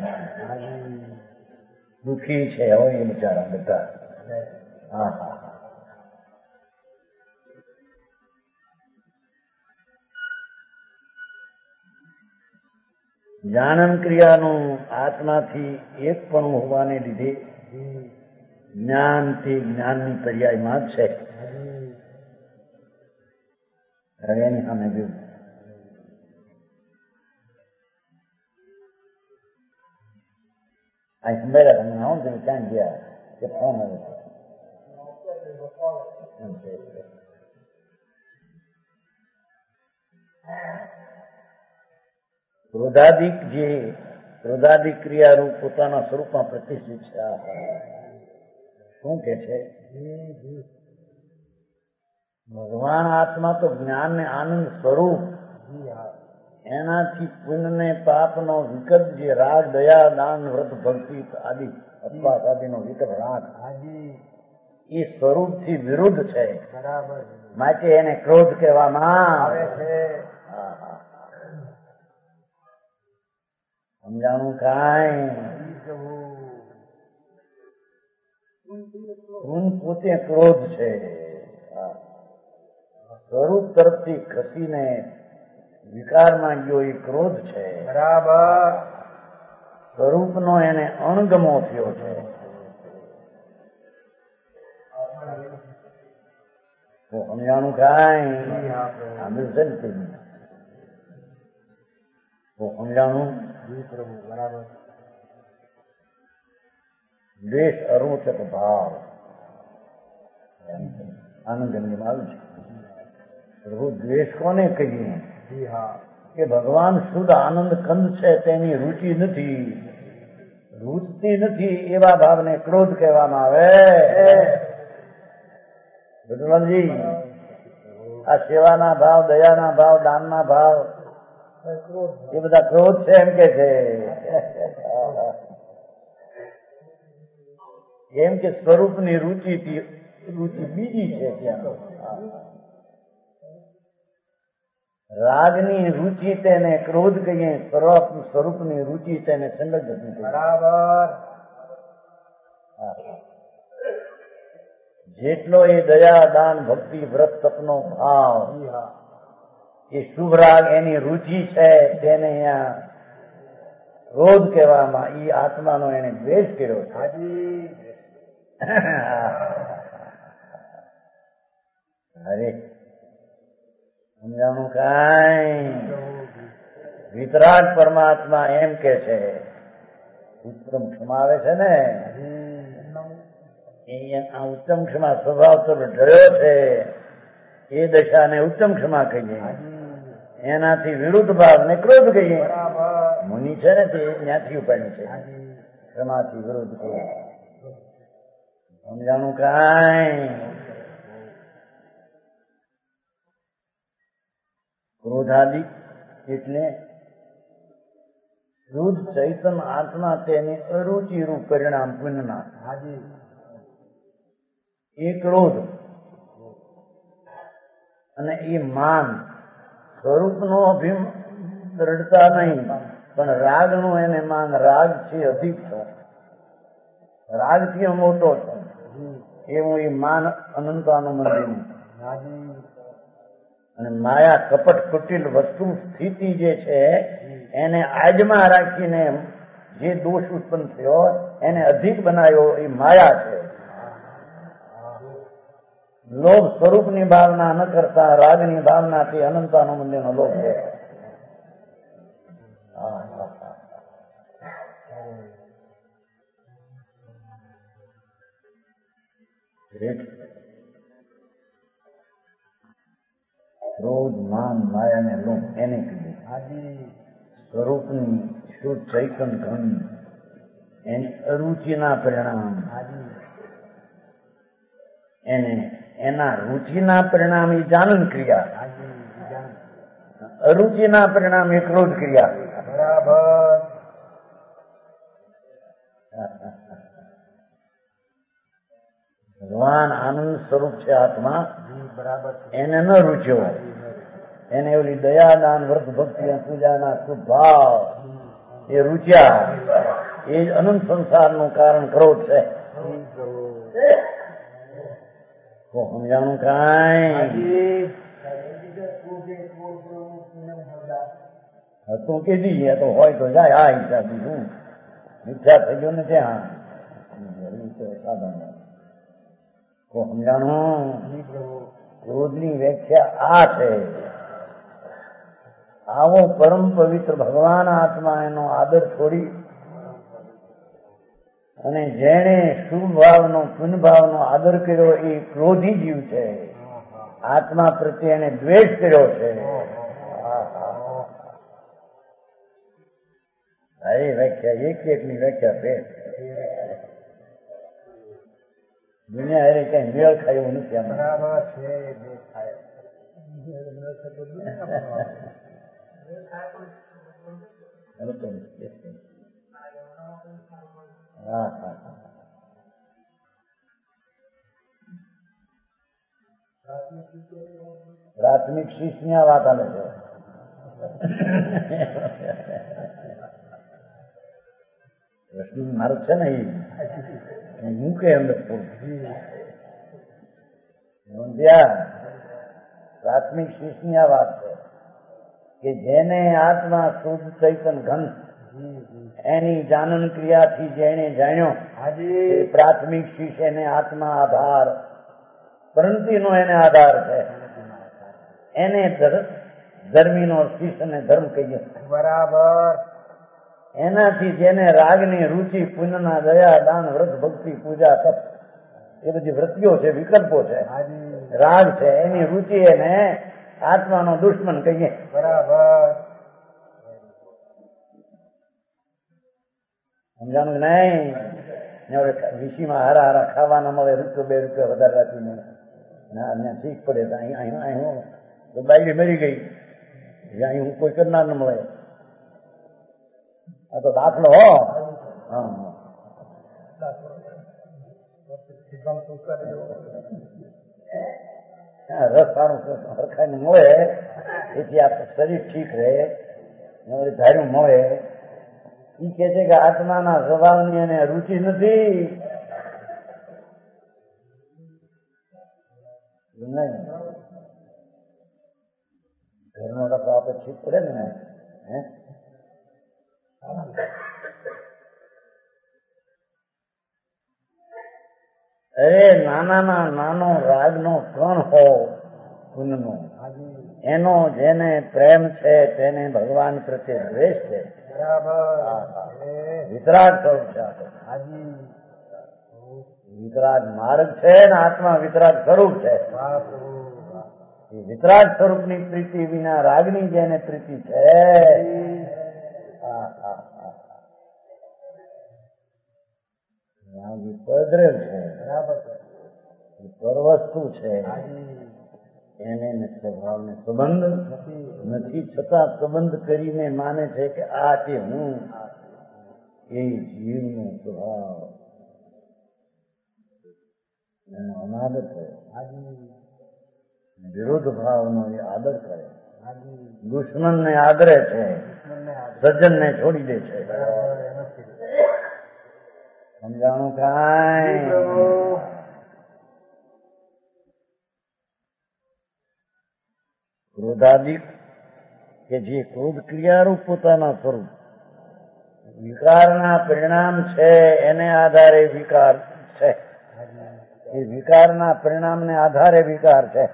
દુઃખી છે હોય એ બિચારા બધા. હા હા જાણન ક્રિયાનું આત્માથી એક પણ હોવાને લીધે જ્ઞાનથી જ્ઞાનની પર્યાયમાં જ છે. એની સામે જોયું આ સંભળાયા તમને આવું તમે ક્યાં ગયા કે ફોન આવે છે. ક્રોધાદિક જે ક્રોધાદિક ક્રિયારૂપ પોતાના સ્વરૂપમાં પ્રતિષ્ઠિત છે. શું કે છે ભગવાન આત્મા તો જ્ઞાન ને આનંદ સ્વરૂપ. એનાથી પુણ્ય ને પાપનો વિકલ્પ જે રાગ દયા દાન વ્રત ભક્તિ આદિ અપવાસ આદિનો વિકલ્પ રાગ એ સ્વરૂપથી વિરુદ્ધ છે. માટે એને ક્રોધ કહેવામાં આવે છે. હા સમજાણું કાંઈ ગુણ પોતે ક્રોધ છે. સ્વરૂપ તરફથી ખસીને વિકારમાં ગયો એ ક્રોધ છે. બરાબર. સ્વરૂપનો એને અણગમો થયો છે. તો સમજાણું કાંઈ આંબેલ છે ને તેની તો સમજાણું. બરાબર. દ્વેષ અરોચક ભાવ આનંદ આવ્યું છે. પ્રભુ દ્વેષ કોને કહીએ કે ભગવાન શુદ્ધ આનંદ કંદ છે તેની રુચિ નથી, રૂચતી નથી એવા ભાવને ક્રોધ કહેવામાં આવે. બુદ્ધવાનજી આ સેવાના ભાવ, દયાના ભાવ, દાનના ભાવ એ બધા ક્રોધ છે એમ કે છે. એમ કે સ્વરૂપની રુચિ રુચિ બીજી છે. ત્યાં રાગની રુચિ તેને ક્રોધ કહીએ, સ્વરૂપની રુચિ તેને સંગત. બરાબર. જેટલો એ દયા, દાન, ભક્તિ, વ્રત, તપનો ભાવ એ શુભ રાગ એની રુચિ છે તેને અહીંયા ક્રોધ કહેવામાં. એ આત્માનો એને દ્વેષ કર્યો છે. અરે સમજાણું કાંઈ. વિતરાગ પરમાત્મા એમ કે છે ઉત્તમ ક્ષમા આવે છે ને આ ઉત્તમ ક્ષમા સ્વભાવ તો ઢળ્યો છે એ દશાને ઉત્તમ ક્ષમા કહીએ. એનાથી વિરુદ્ધ ભાવ ને ક્રોધ કહીએ. મુનિ છે ને તે ત્યાંથી ઉપાડી છે ક્ષમાથી વિરુદ્ધ કહીએ. સમજાણું કાંઈ. ક્રોધાદિ એટલે શુદ્ધ ચૈતન આત્મા તેની અરુચિરૂપ પરિણામ પુણ્યના એ ક્રોધ અને એ માન સ્વરૂપનો અભિમ દ્રઢતા નહીં પણ રાગનું એને માન. રાગ છે અધિક છે, રાગથી મોટો છે એવું એ માન અનંતાનું મંદિરનું. અને માયા કપટ કુટિલ વસ્તુ સ્થિતિ જે છે એને આજમાં રાખીને જે દોષ ઉત્પન્ન થયો એને અધિક બનાવ્યો એ માયા છે. લોભ સ્વરૂપની ભાવના ન કરતા રાગની ભાવનાથી અનંતાનો મંદિરનો લોભ છે. ક્રોધ, માન, માયા ને લોભ એને કીધું. સ્વરૂપની શુદ્ધ ચૈતન ઘન એની અરુચિના પરિણામ એને એના રુચિના પરિણામ એ જાનન ક્રિયા, અરુચિના પરિણામ એ ક્રોધ ક્રિયા. બરાબર. ભગવાન આનંદ સ્વરૂપ છે આત્મા. બરાબર. એને ન રૂચ્યો, એને ઓલી દયા, દાન, વ્રત, ભક્તિ, પૂજાના શુભ ભાવ એ રૂચ્યા. એ જ અનંત સંસારનું કારણ ક્રોધ છે. તો સમજાણું કાંઈ હતું કે દીએ તો હોય તો જાય. આ હિસાબી શું મિથ્યા થઈ ગયો ને ત્યાં સાધન. તો સમજાણું. ક્રોધની વ્યાખ્યા આ છે. આવો પરમ પવિત્ર ભગવાન આત્મા એનો આદર છોડી અને જેણે શુભ ભાવનો પુન ભાવનો આદર કર્યો એ ક્રોધી જીવ છે. આત્મા પ્રત્યે એને દ્વેષ કર્યો છે. એ વ્યાખ્યા એક એકની વ્યાખ્યા છે. દુનિયા અરે કઈ મેળ ખાય એવું નથી. બરાબર છે. હા હા પ્રાથમિક શિષ્ય ની આ વાત આવે છે. માર્ગ છે ને એ મૂકે અંદર ત્યાં પ્રાથમિક શિષ્યની આ વાત છે કે જેને આત્મા શુદ્ધ ચૈતન ઘન એની જાનન ક્રિયાથી જેને જાણ્યો એ પ્રાથમિક શિષ્ય એને આત્મા આધાર પ્રંતિનો એને આધાર છે એને ધર્મીનો શિષ્ય ને ધર્મ કહીએ. બરાબર. એનાથી જેને રાગની રુચિ પુણ્યના દયા દાન વ્રત ભક્તિ પૂજા તપ એ બધી વૃત્તિઓ છે વિકલ્પો છે રાગ છે એની રુચિ એને આત્માનો દુશ્મન કહીએ. બરાબર. સમજાણું નહીં? વિશીમાં હારા હારા ખાવાના મળે રૂપિયો બે રૂપિયા વધારે રાખીને ના શીખ પડે તો અહીં હું બાયડી મરી ગઈ અહીં હું કોઈ કરનાર ન મળે. આ તો દાખલો હો. રસ સારું હરખાઈને મળે એથી આ શરીર ઠીક રહે ધાર્યું મળે. એ કે છે કે આત્માના સ્વભાવની એને રુચિ નથી. ઘરનો રખો આપણે ઠીક પડે ને હે અરે નાનાના નાનો રાગનો કણ હો પુનનો એનો જેને પ્રેમ છે તેને ભગવાન પ્રત્યે દ્વેષ છે. વિતરાગ સ્વરૂપ છે. વિતરાગ માર્ગ છે ને આત્મા વિતરાગ સ્વરૂપ છે. વિતરાગ સ્વરૂપની પ્રીતિ વિના રાગની જેને પ્રીતિ છે પદરેલ છે પરવસ્તુ છે એને સ્વભાવને સંબંધ નથી છતાં સંબંધ કરીને માને છે કે આ તે હું એ જીવનો સ્વભાવ એનો અનાદર કરે. વિરોધ ભાવનો એ આદર કરે. દુશ્મન ને આદરે છે સજ્જન ને છોડી દે છે. સમજાણું કાંઈ? ક્રોધાદિક કે જે ક્રોધ ક્રિયારૂપ પોતાના સ્વરૂપ વિકારના પરિણામ છે એને આધારે વિકાર છે. એ વિકારના પરિણામને આધારે વિકાર છે.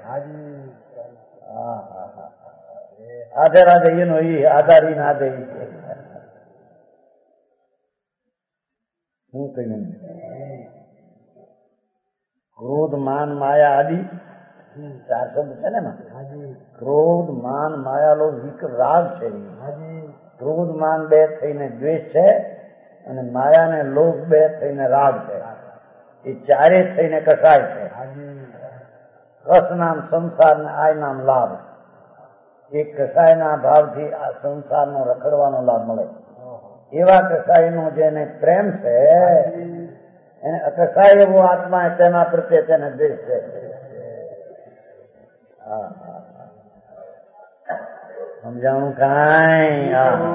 આધે રાધે એનો એ આધારી ના દે શું કહ્યું? ક્રોધ માન માયા આદિ ચાર શબ્દ છે ને. ક્રોધ માન માયા લો રાગ છે. ક્રોધ માન બે થઈને દ્વેષ છે અને માયા ને લોભ બે થઈને રાગ છે. એ ચારે થઈને કસાય છે. કસ નામ સંસાર ને આય નામ લાભ. એ કસાયના ભાવથી આ સંસારનો રખડવાનો લાભ મળે. એવા કસાયનો જેને પ્રેમ છે એને કસાય એવો આત્મા તેના પ્રત્યે તેને દ્વેષ છે. સમજાણું કાંઈ?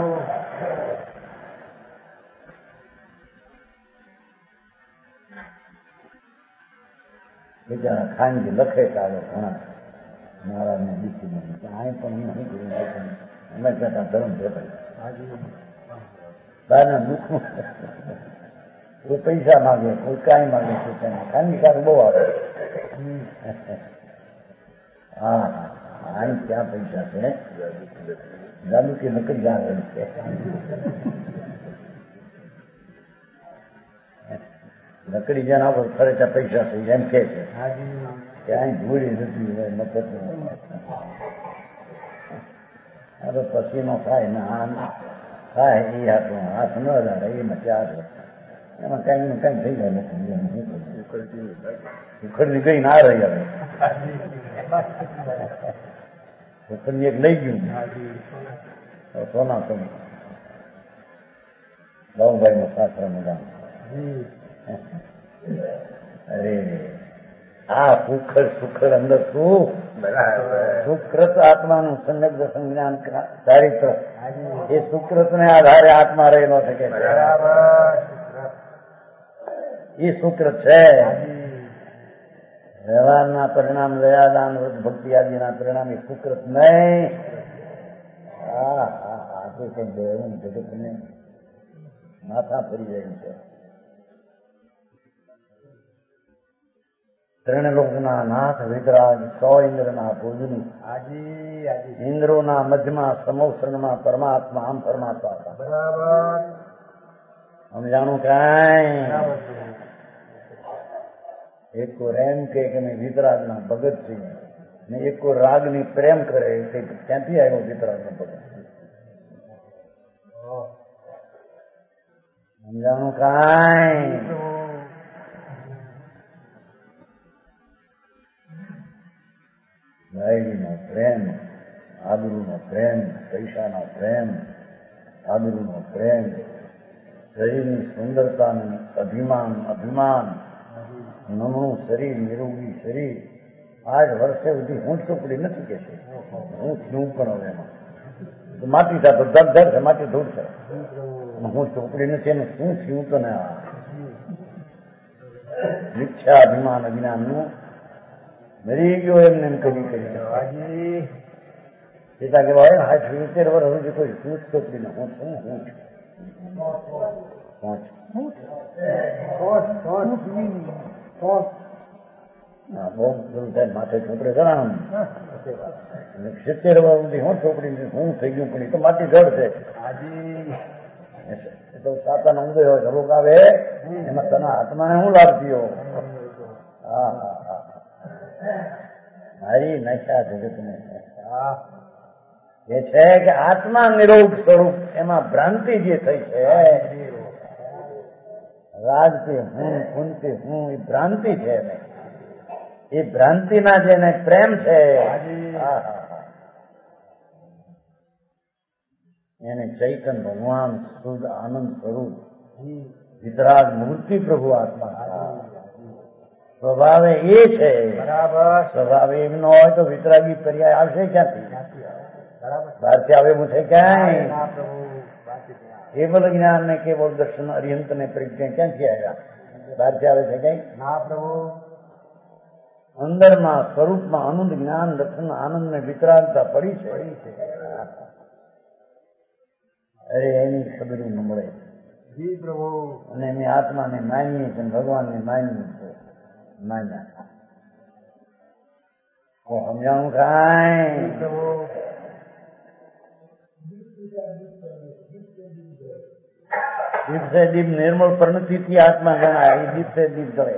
બીજા ખાનગી લખે ચાલો ઘણા મહારાજ ને દીકરી અહીં પણ નહીં કર્યું અમે કહેતા ધર્મ ભેટાય બહારના દુઃખ કોઈ પૈસા માગે કોઈ કાંઈ માગે છે ત્યાં ખાનગી કાર બહુ આવે. હા અહીં ક્યાં પૈસા છે? જાદુ કે નકલ જાણ છે. લકડી જેના પર ખરેખર પૈસા થઈ એમ કે છે ત્યાં ધૂળી નથી હોય મફત. હવે પછીનો થાય ને આમ થાય એ હાથો હાથ ન લાગે એમાં ચાર એમાં કઈ નું કઈ થઈ જાય નથી. ઉખડની ગઈ ના રહી હવે ઉખડની એક લઈ ગયું સોના સોના બાબુભાઈ નો શાસ્ત્ર મજા. અરે આ સુખડ સુખડ અંદર સુખ સુકૃત આત્માનું સંલગ્ન સંજ્ઞાન ચારિત્ર એ સુકૃત ને આધારે આત્મા રહેલો શકે. એ સુકૃત છે. વ્યવહારના પરિણામ દયાદાન વ્રત ભક્તિ આદિના પરિણામ એ સુકૃત નહીં. હા હા આજે કઈ દેવું જગતને માથા ફરી જાય છે. ત્રણલોકના નાથ વિતરાગ સો ઇન્દ્રના પૂજની હાજી હાજી ઇન્દ્રોના મધ્યમાં સમોસરમાં પરમાત્મા આમ પરમાત્મા હતા. બરાબર સમજાણું કાંઈ? બરાબર એક કો રેમ કે અમે વિતરાગના ભગત છીએ ને એક કો રાગની પ્રેમ કરે તે ક્યાંથી આવ્યો વિતરાગનો ભગત? સમજાણું કાંઈ? ગાયડીનો પ્રેમ, આબરૂનો પ્રેમ, પૈસાનો પ્રેમ, આબરૂનો પ્રેમ, શરીરની સુંદરતાનું અભિમાન અભિમાન નમણું શરીર, નિરોગી શરીર. આઠ વર્ષે સુધી હું ચોપડી નથી કે છે. હું છું પણ હવે એમાં માટી થતો ધર ધર છે, માટી ધૂળ છે. હું ચોપડી નથી એનું શું થયું તો ને આ મિથ્યા અભિમાન અજ્ઞાનનું મરી ગયો એમને એમ કરી કરી હાજી પિતા કહેવાય ને આઠ સિત્તેર વર્ષ સુધી કોઈ શું ચોપડી ને હું છું હું છું બહુ બધું થાય માથે ચોપડે જણાવું સિત્તેર વર્ષ સુધી હું ચોપડી હું થઈ ગયું પણ એ તો માટી જળ છે. હાજી એ તો સાતાનો ઉદય હોય રોગ આવે એમાં તના આત્માને હું લાભ થયો? હા હા હા મારી નશા જગતને એ છે કે આત્મા નિરોગ સ્વરૂપ એમાં ભ્રાંતિ જે થઈ છે રાગથી હું કુંતી હું એ ભ્રાંતિ છે. એ ભ્રાંતિના જેને પ્રેમ છે એને ચૈતન ભગવાન શુદ્ધ આનંદ સ્વરૂપ વિતરાગ મૂર્તિ પ્રભુ આત્મા સ્વભાવે એ છે. બરાબર સ્વભાવે એમ ન હોય તો વિતરાગી પર્યાય આવશે ક્યાંથી? બહારથી આવે એવું છે ક્યાંય? કેવલ જ્ઞાન ને કેવળ દર્શન અરિહંત ને પરિજ્ઞા ક્યાંથી આવ્યા? બહારથી આવે છે કઈ? ના પ્રભુ અંદરમાં સ્વરૂપમાં આનંદ જ્ઞાન દર્શન આનંદ ને વિતરાગતા પડી છે. અરે એની ખબર ન મળે. જી પ્રભુ અને એની આત્માને માનીએ છે ભગવાનને માનીએ છે માન્યા સમજાણું કાંઈ? દીપ છે દીપ નિર્મળ પરિણતિથી આત્મા ગણાય. એ દીપ છે દીપ કરે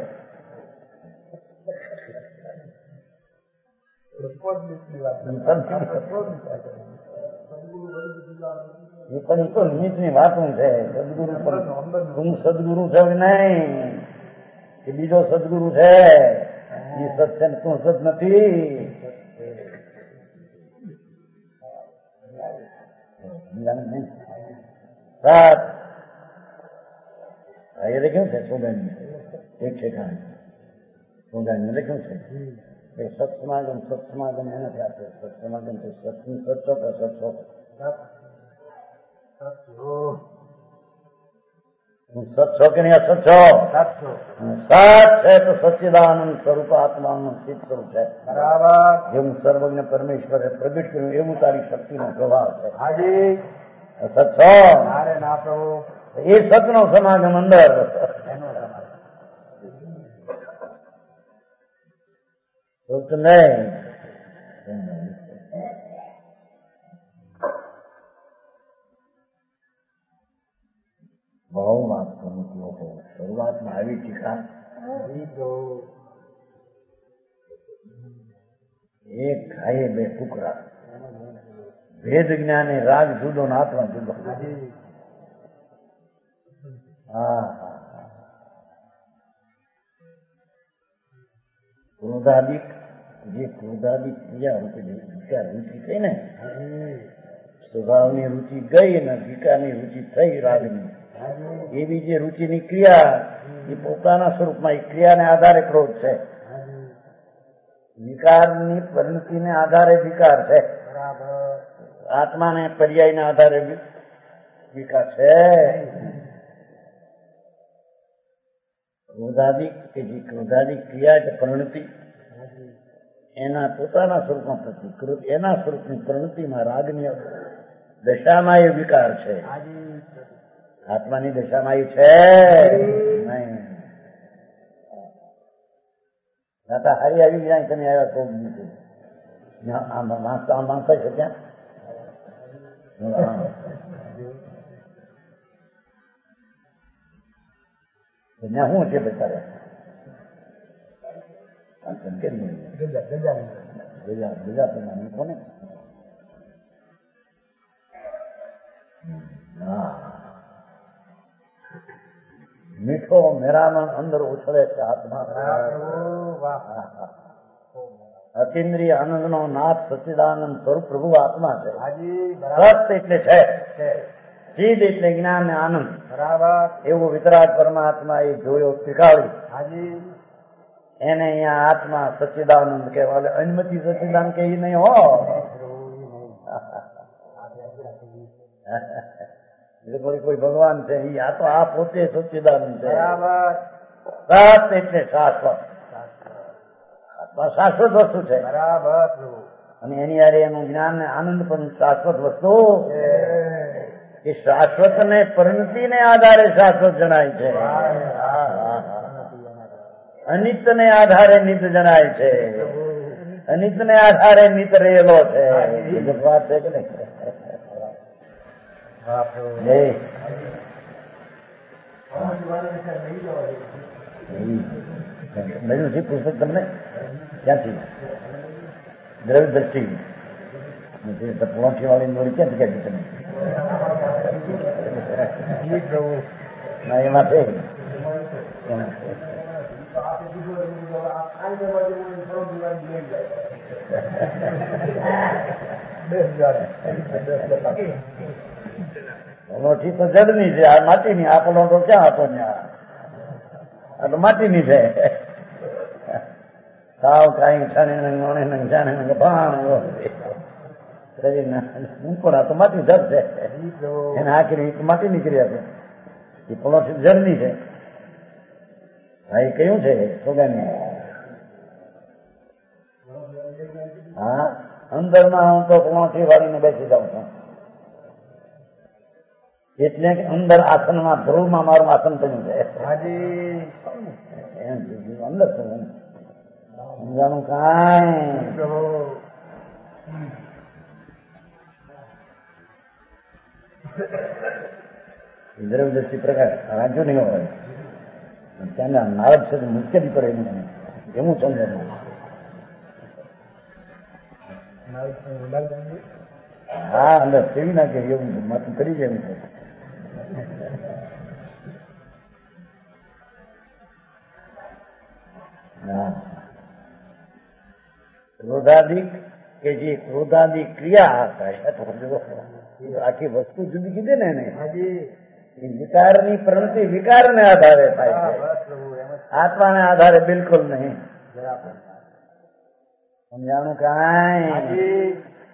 એ પણ એ તો નિમિત્તની વાતું છે. સદગુરુ પણ તું સદગુરુ છે નહીં કે બીજો સદગુરુ છે? એ સત છે ને તું સત નથી. સાત એ લખ્યું છે સોગાની એક છે કહાની સોગાની લખ્યું છે એ સત્સમાગમ સત્સમાગમ એને આપે. સત્સમાગમ તો સત્સંગ સત્સો કે સત્સો સત્સો કે નહીં અસત્સો? સાત છે તો સચ્ચિદાનંદ સ્વરૂપ આત્માનું ચિત્ત સ્વરૂપ છે. બરાબર જેવું સર્વજ્ઞ પરમેશ્વરે પ્રગટ કર્યું એવું તારી શક્તિનો પ્રભાવ છે. હાજી સત્સો નારે ના પ્રભુ એ સતનો સમાગમ અંદર સત નહીં. બહુ વાત કરું લોકો શરૂઆતમાં આવી ટીકા એક ખાઈએ બે ટુકડા ભેદ જ્ઞાને રાગ જુદો ને આત્મા જુદો. હા હા ક્રોધાદિક જે ક્રોધાદિક ક્રિયા રૂપે વિકાર રૂચિ થઈ ને સ્વભાવની રૂચિ ગઈ ને વિકારની રૂચિ થઈ રાગની એવી જે રૂચિની ક્રિયા એ પોતાના સ્વરૂપમાં એ ક્રિયાને આધારે ક્રોધ છે. વિકારની પરિણતિને આધારે વિકાર છે. આત્માને પર્યાયના આધારે વિકાર છે. ક્રોધાદિક કે જે ક્રોધાદિક ક્રિયા કે પરિણતિ એના પોતાના સ્વરૂપમાં પ્રતિકૃત એના સ્વરૂપની પરિણતિમાં રાગની દશામાં એ વિકાર છે. આત્માની દશામાં એ છે નહીં. દાદા હારી આવી ગયા તમે આવ્યા તો બીજું માણસાઈ છે ત્યાં ત્યાં શું છે બેચારે કોને મીઠો મેરામણ અંદર ઉછળે છે આત્મા. અતિન્દ્રિય આનંદ નો નાથ સચ્ચિદાનંદ સ્વરૂપ પ્રભુ આત્મા છે. સત એટલે છે, ચિદ એટલે જ્ઞાન ને આનંદ. બરાબર. એવું વિતરાગ પરમાત્મા એ જોયો પીકાળી એને અહીંયા આત્મા સચ્ચિદાનંદ કહેવાય. અનુમતિ સચ્ચિદાનંદ કે નહીં હો. કોઈ કોઈ ભગવાન છે આ તો આ પોતે સચ્ચિદાનંદ છે. સત એટલે શાશ્વત. આત્મા શાશ્વત વસ્તુ છે. બરાબર. અને એની યારે એનું જ્ઞાન ને આનંદ પણ શાશ્વત વસ્તુ. એ શાશ્વત ને પરિણતિ ને આધારે શાશ્વત જણાય છે. અનિત ને આધારે નિત જણાય છે. અનિત ને આધારે નિત રહેલો છે. વાત છે કે નહીં? મળ્યું છે પુસ્તક તમને ક્યાંથી? દ્રવ્ય દ્રષ્ટિ પહોંચી વાળી દોરી ક્યાંથી ક્યાંથી તમે ના એમાં છે. પલોઠી તો જડની છે, આ માટીની. આ પલોઠો ક્યાં હતો ત્યાં? આ તો માટીની છે. સાવ કાંઈ છાણી જાણે ભાણ પણ આ તો માટી જડ છે. એને આખી માટી નીકળી આપે. એ પલોઠી જડની છે. હા એ કયું છે સોગાની? હા અંદરમાં હું તો પલોઠી વાળીને બેસી જાઉં છું. એટલે કે અંદર આસનમાં ધ્રુવમાં મારું આસન પડ્યું છે. અંદર સમજાણું કાંઈ દ્રવ્ય દ્રષ્ટિ પ્રકાશ રાજ્યો નહીં હોય. ત્યાંના નારદ છે મુશ્કેલી પડે નહીં. એવું સમજવાનું. હા અંદર સેવી નાખે એવું માથું કરી જાય. ક્રોધાદિક કે જે ક્રોધાદિક ક્રિયા થાય આખી વસ્તુ જુદી કીધી ને એને વિકારની પ્રવૃત્તિ વિકારને આધારે થાય છે. આત્માને આધારે બિલકુલ નહીં. સમજાણું કાંઈ?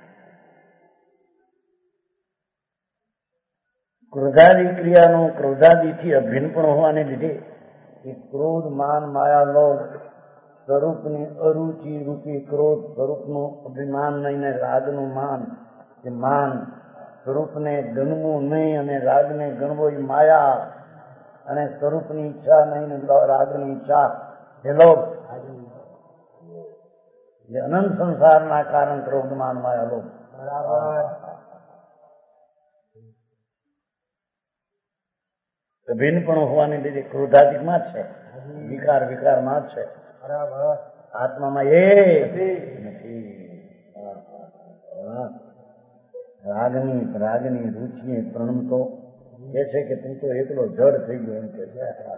ક્રોધાદિ ક્રિયાનું ક્રોધાદિથી અભિન્ન પણ હોવાને લીધે એ ક્રોધ માન માયા લોભ સ્વરૂપની અરુચિ રૂપી ક્રોધ સ્વરૂપનું અભિમાન નહીં ને રાગનું માન એ માન સ્વરૂપને ગણવું નહીં અને રાગને ગણવો એ માયા અને સ્વરૂપની ઈચ્છા નહીં ને રાગની ઈચ્છા એ લોભ. જે અનંત સંસારના કારણ ક્રોધ માન માયા લોભ. બરાબર. ભિન્ન પણ હોવાને લીધે ક્રોધાદિકમાં જ છે. વિકાર વિકારમાં જ છે. બરાબર. આત્મામાં એ નથી. રાગની રાગની રૂચિએ પ્રણમતો એ છે કે તું તો એકલો જડ થઈ ગયો એમ કે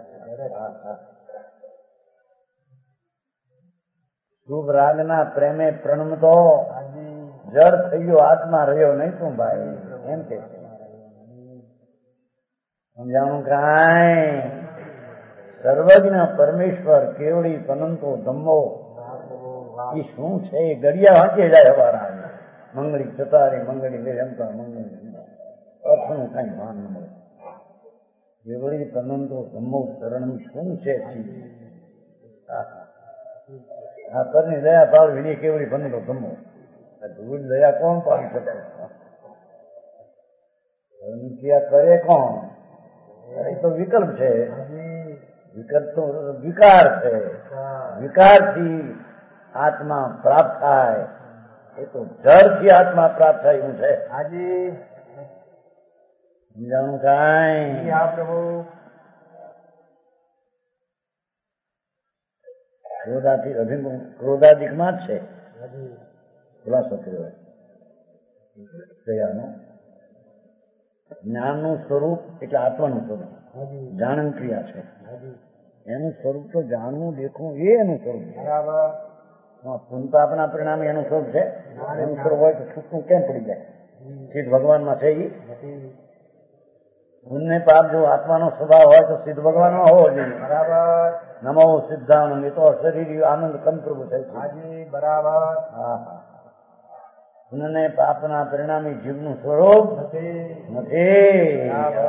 શુભ રાગના પ્રેમે પ્રણમતો જડ થઈ ગયો, આત્મા રહ્યો નહીં તું ભાઈ એમ કે. સમજાણું કાંઈ? સર્વજ્ઞ પરમેશ્વર કેવડી અનંતો ધમ્મો એ શું છે? એ ગડિયા વાંચે જાય હવારા મંગળી ચતારી મંગળી લે એમ તો મંગળી અર્થનું કઈ ભાન ન મળે. કેવળી તનંતો ધમ્મો શરણ શું છે આ પરની દયા પાલ વિની કેવળી તનંતો ધમ્મો ધૂળ દયા કોણ પાડી શકે? કરે કોણ? એ તો વિકલ્પ છે. વિકલ્પ તો વિકાર છે. વિકારથી આત્મા પ્રાપ્ત થાય એ તો જળથી આત્મા પ્રાપ્ત થાય એવું છે. હાજી સમજાણું કાંઈ? હા પ્રભુ. ક્રોધાથી અભિમુખ ક્રોધાધિકમાં જ છે ખુલાસો કર્યો દયાનો. જ્ઞાનનું સ્વરૂપ એટલે આત્માનું સ્વરૂપ જાણન ક્રિયા છે. એનું સ્વરૂપ તો જાણવું દેખવું એ એનું સ્વરૂપ છે. પુનપાપના પરિણામે એનું સ્વરૂપ છે. એનું સ્વરૂપ હોય તો છૂટું કેમ પડી જાય? સિદ્ધ ભગવાનમાં છે એ પુણ્ય પાપ જો આત્માનો સ્વભાવ હોય તો સિદ્ધ ભગવાનમાં હોવો જોઈએ. બરાબર. નમો સિદ્ધાનંદ એ તો શરીર આનંદ કંતપ્રભુ છે. હાજી બરાબર. હા હા. પુણ્ય પાપના પરિણામે જીવનું સ્વરૂપ નથી. નથી.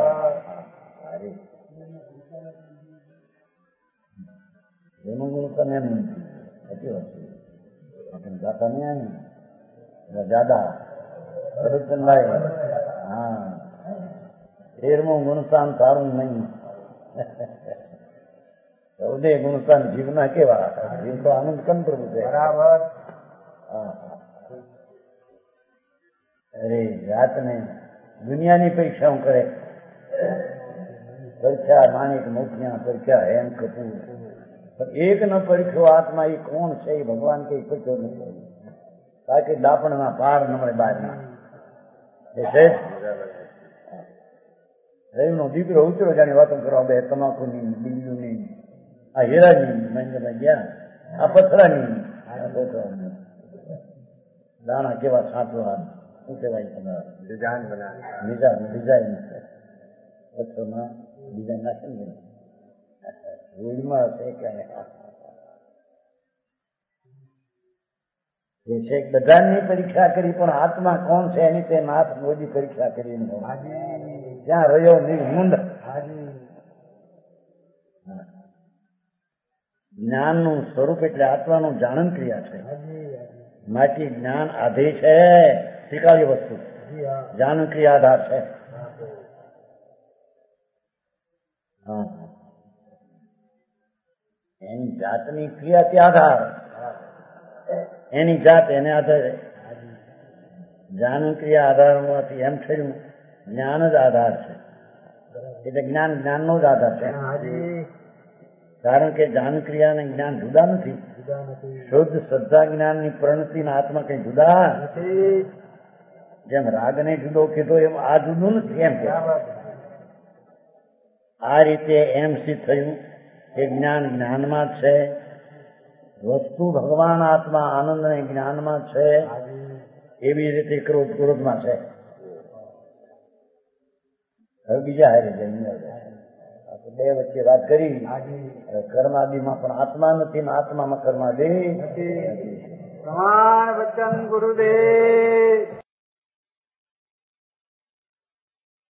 એનું ગુણ તમે એમ નથી સાચી વાત છે. આપણે જાતા નહીં આવી દાદા ભરતચંદાઈ હા તેરમું ગુણસ્થાન તારું નહીં. ચૌદે ગુણસ્થાન જીવના કેવા? જીવ તો આનંદ કંતપ્રભુ છે. બરાબર. હા અરે જાતને દુનિયાની પરીક્ષાઓ કરે. પરીક્ષા માણિક મોતિયા પરીક્ષા હેમ કપૂર પણ એક ન પરીક્ષો આત્મા એ કોણ છે એ ભગવાન કઈ પરીક્ષો નથી. બાકી દાપણના પાર નમળે બહારના એ છે. રવિનો દીકરો ઉતરો જાણે વાતો કરવા બે તમાકુની બીજુની આ હીરાની મહેન્દ્રના ગયા આ પથરાની દાણા કેવા છાંટવા શું કહેવાય તમારા ડિઝાઇન બનાવે ડિઝાઇન પથ્થરમાં ડિઝાઇન નાખે ને રોડમાં હશે ક્યાં એ છે બધાની પરીક્ષા કરી પણ આત્મા કોણ છે એની તે નાથ મોદી પરીક્ષા કરી ત્યાં રહ્યો નિર્મુંડ. જ્ઞાનનું સ્વરૂપ એટલે આત્માનું જાણન ક્રિયા છે. માટે જ્ઞાન આધે છે સ્વીકાર્ય વસ્તુ. જાણન ક્રિયા આધાર છે. હા એની જાતની ક્રિયા તે આધાર એની જાત એને આધારે જાણન ક્રિયા આધાર હોવાથી એમ થયું જ્ઞાન જ આધાર છે. એટલે જ્ઞાન જ્ઞાનનો જ આધાર છે. કારણ કે જાન ક્રિયા અને જ્ઞાન જુદા નથી. શુદ્ધ શ્રદ્ધા જ્ઞાનની પ્રણતિ આત્મા કઈ જુદા નથી. જેમ રાગને જુદો કીધો એમ આ જુદું નથી. એમ કે આ રીતે એમ સિદ્ધ થયું કે જ્ઞાન જ્ઞાનમાં જ છે. વસ્તુ ભગવાન આત્મા આનંદ અને જ્ઞાનમાં છે. એવી રીતે ક્રોધ ક્રોધમાં છે. હવે બીજા હારે બે વચ્ચે વાત કરી. કર્માદિમાં પણ આત્મા નથી ને આત્મામાં કર્માદિ નથી. પ્રમાણ વચન ગુરુદેવ.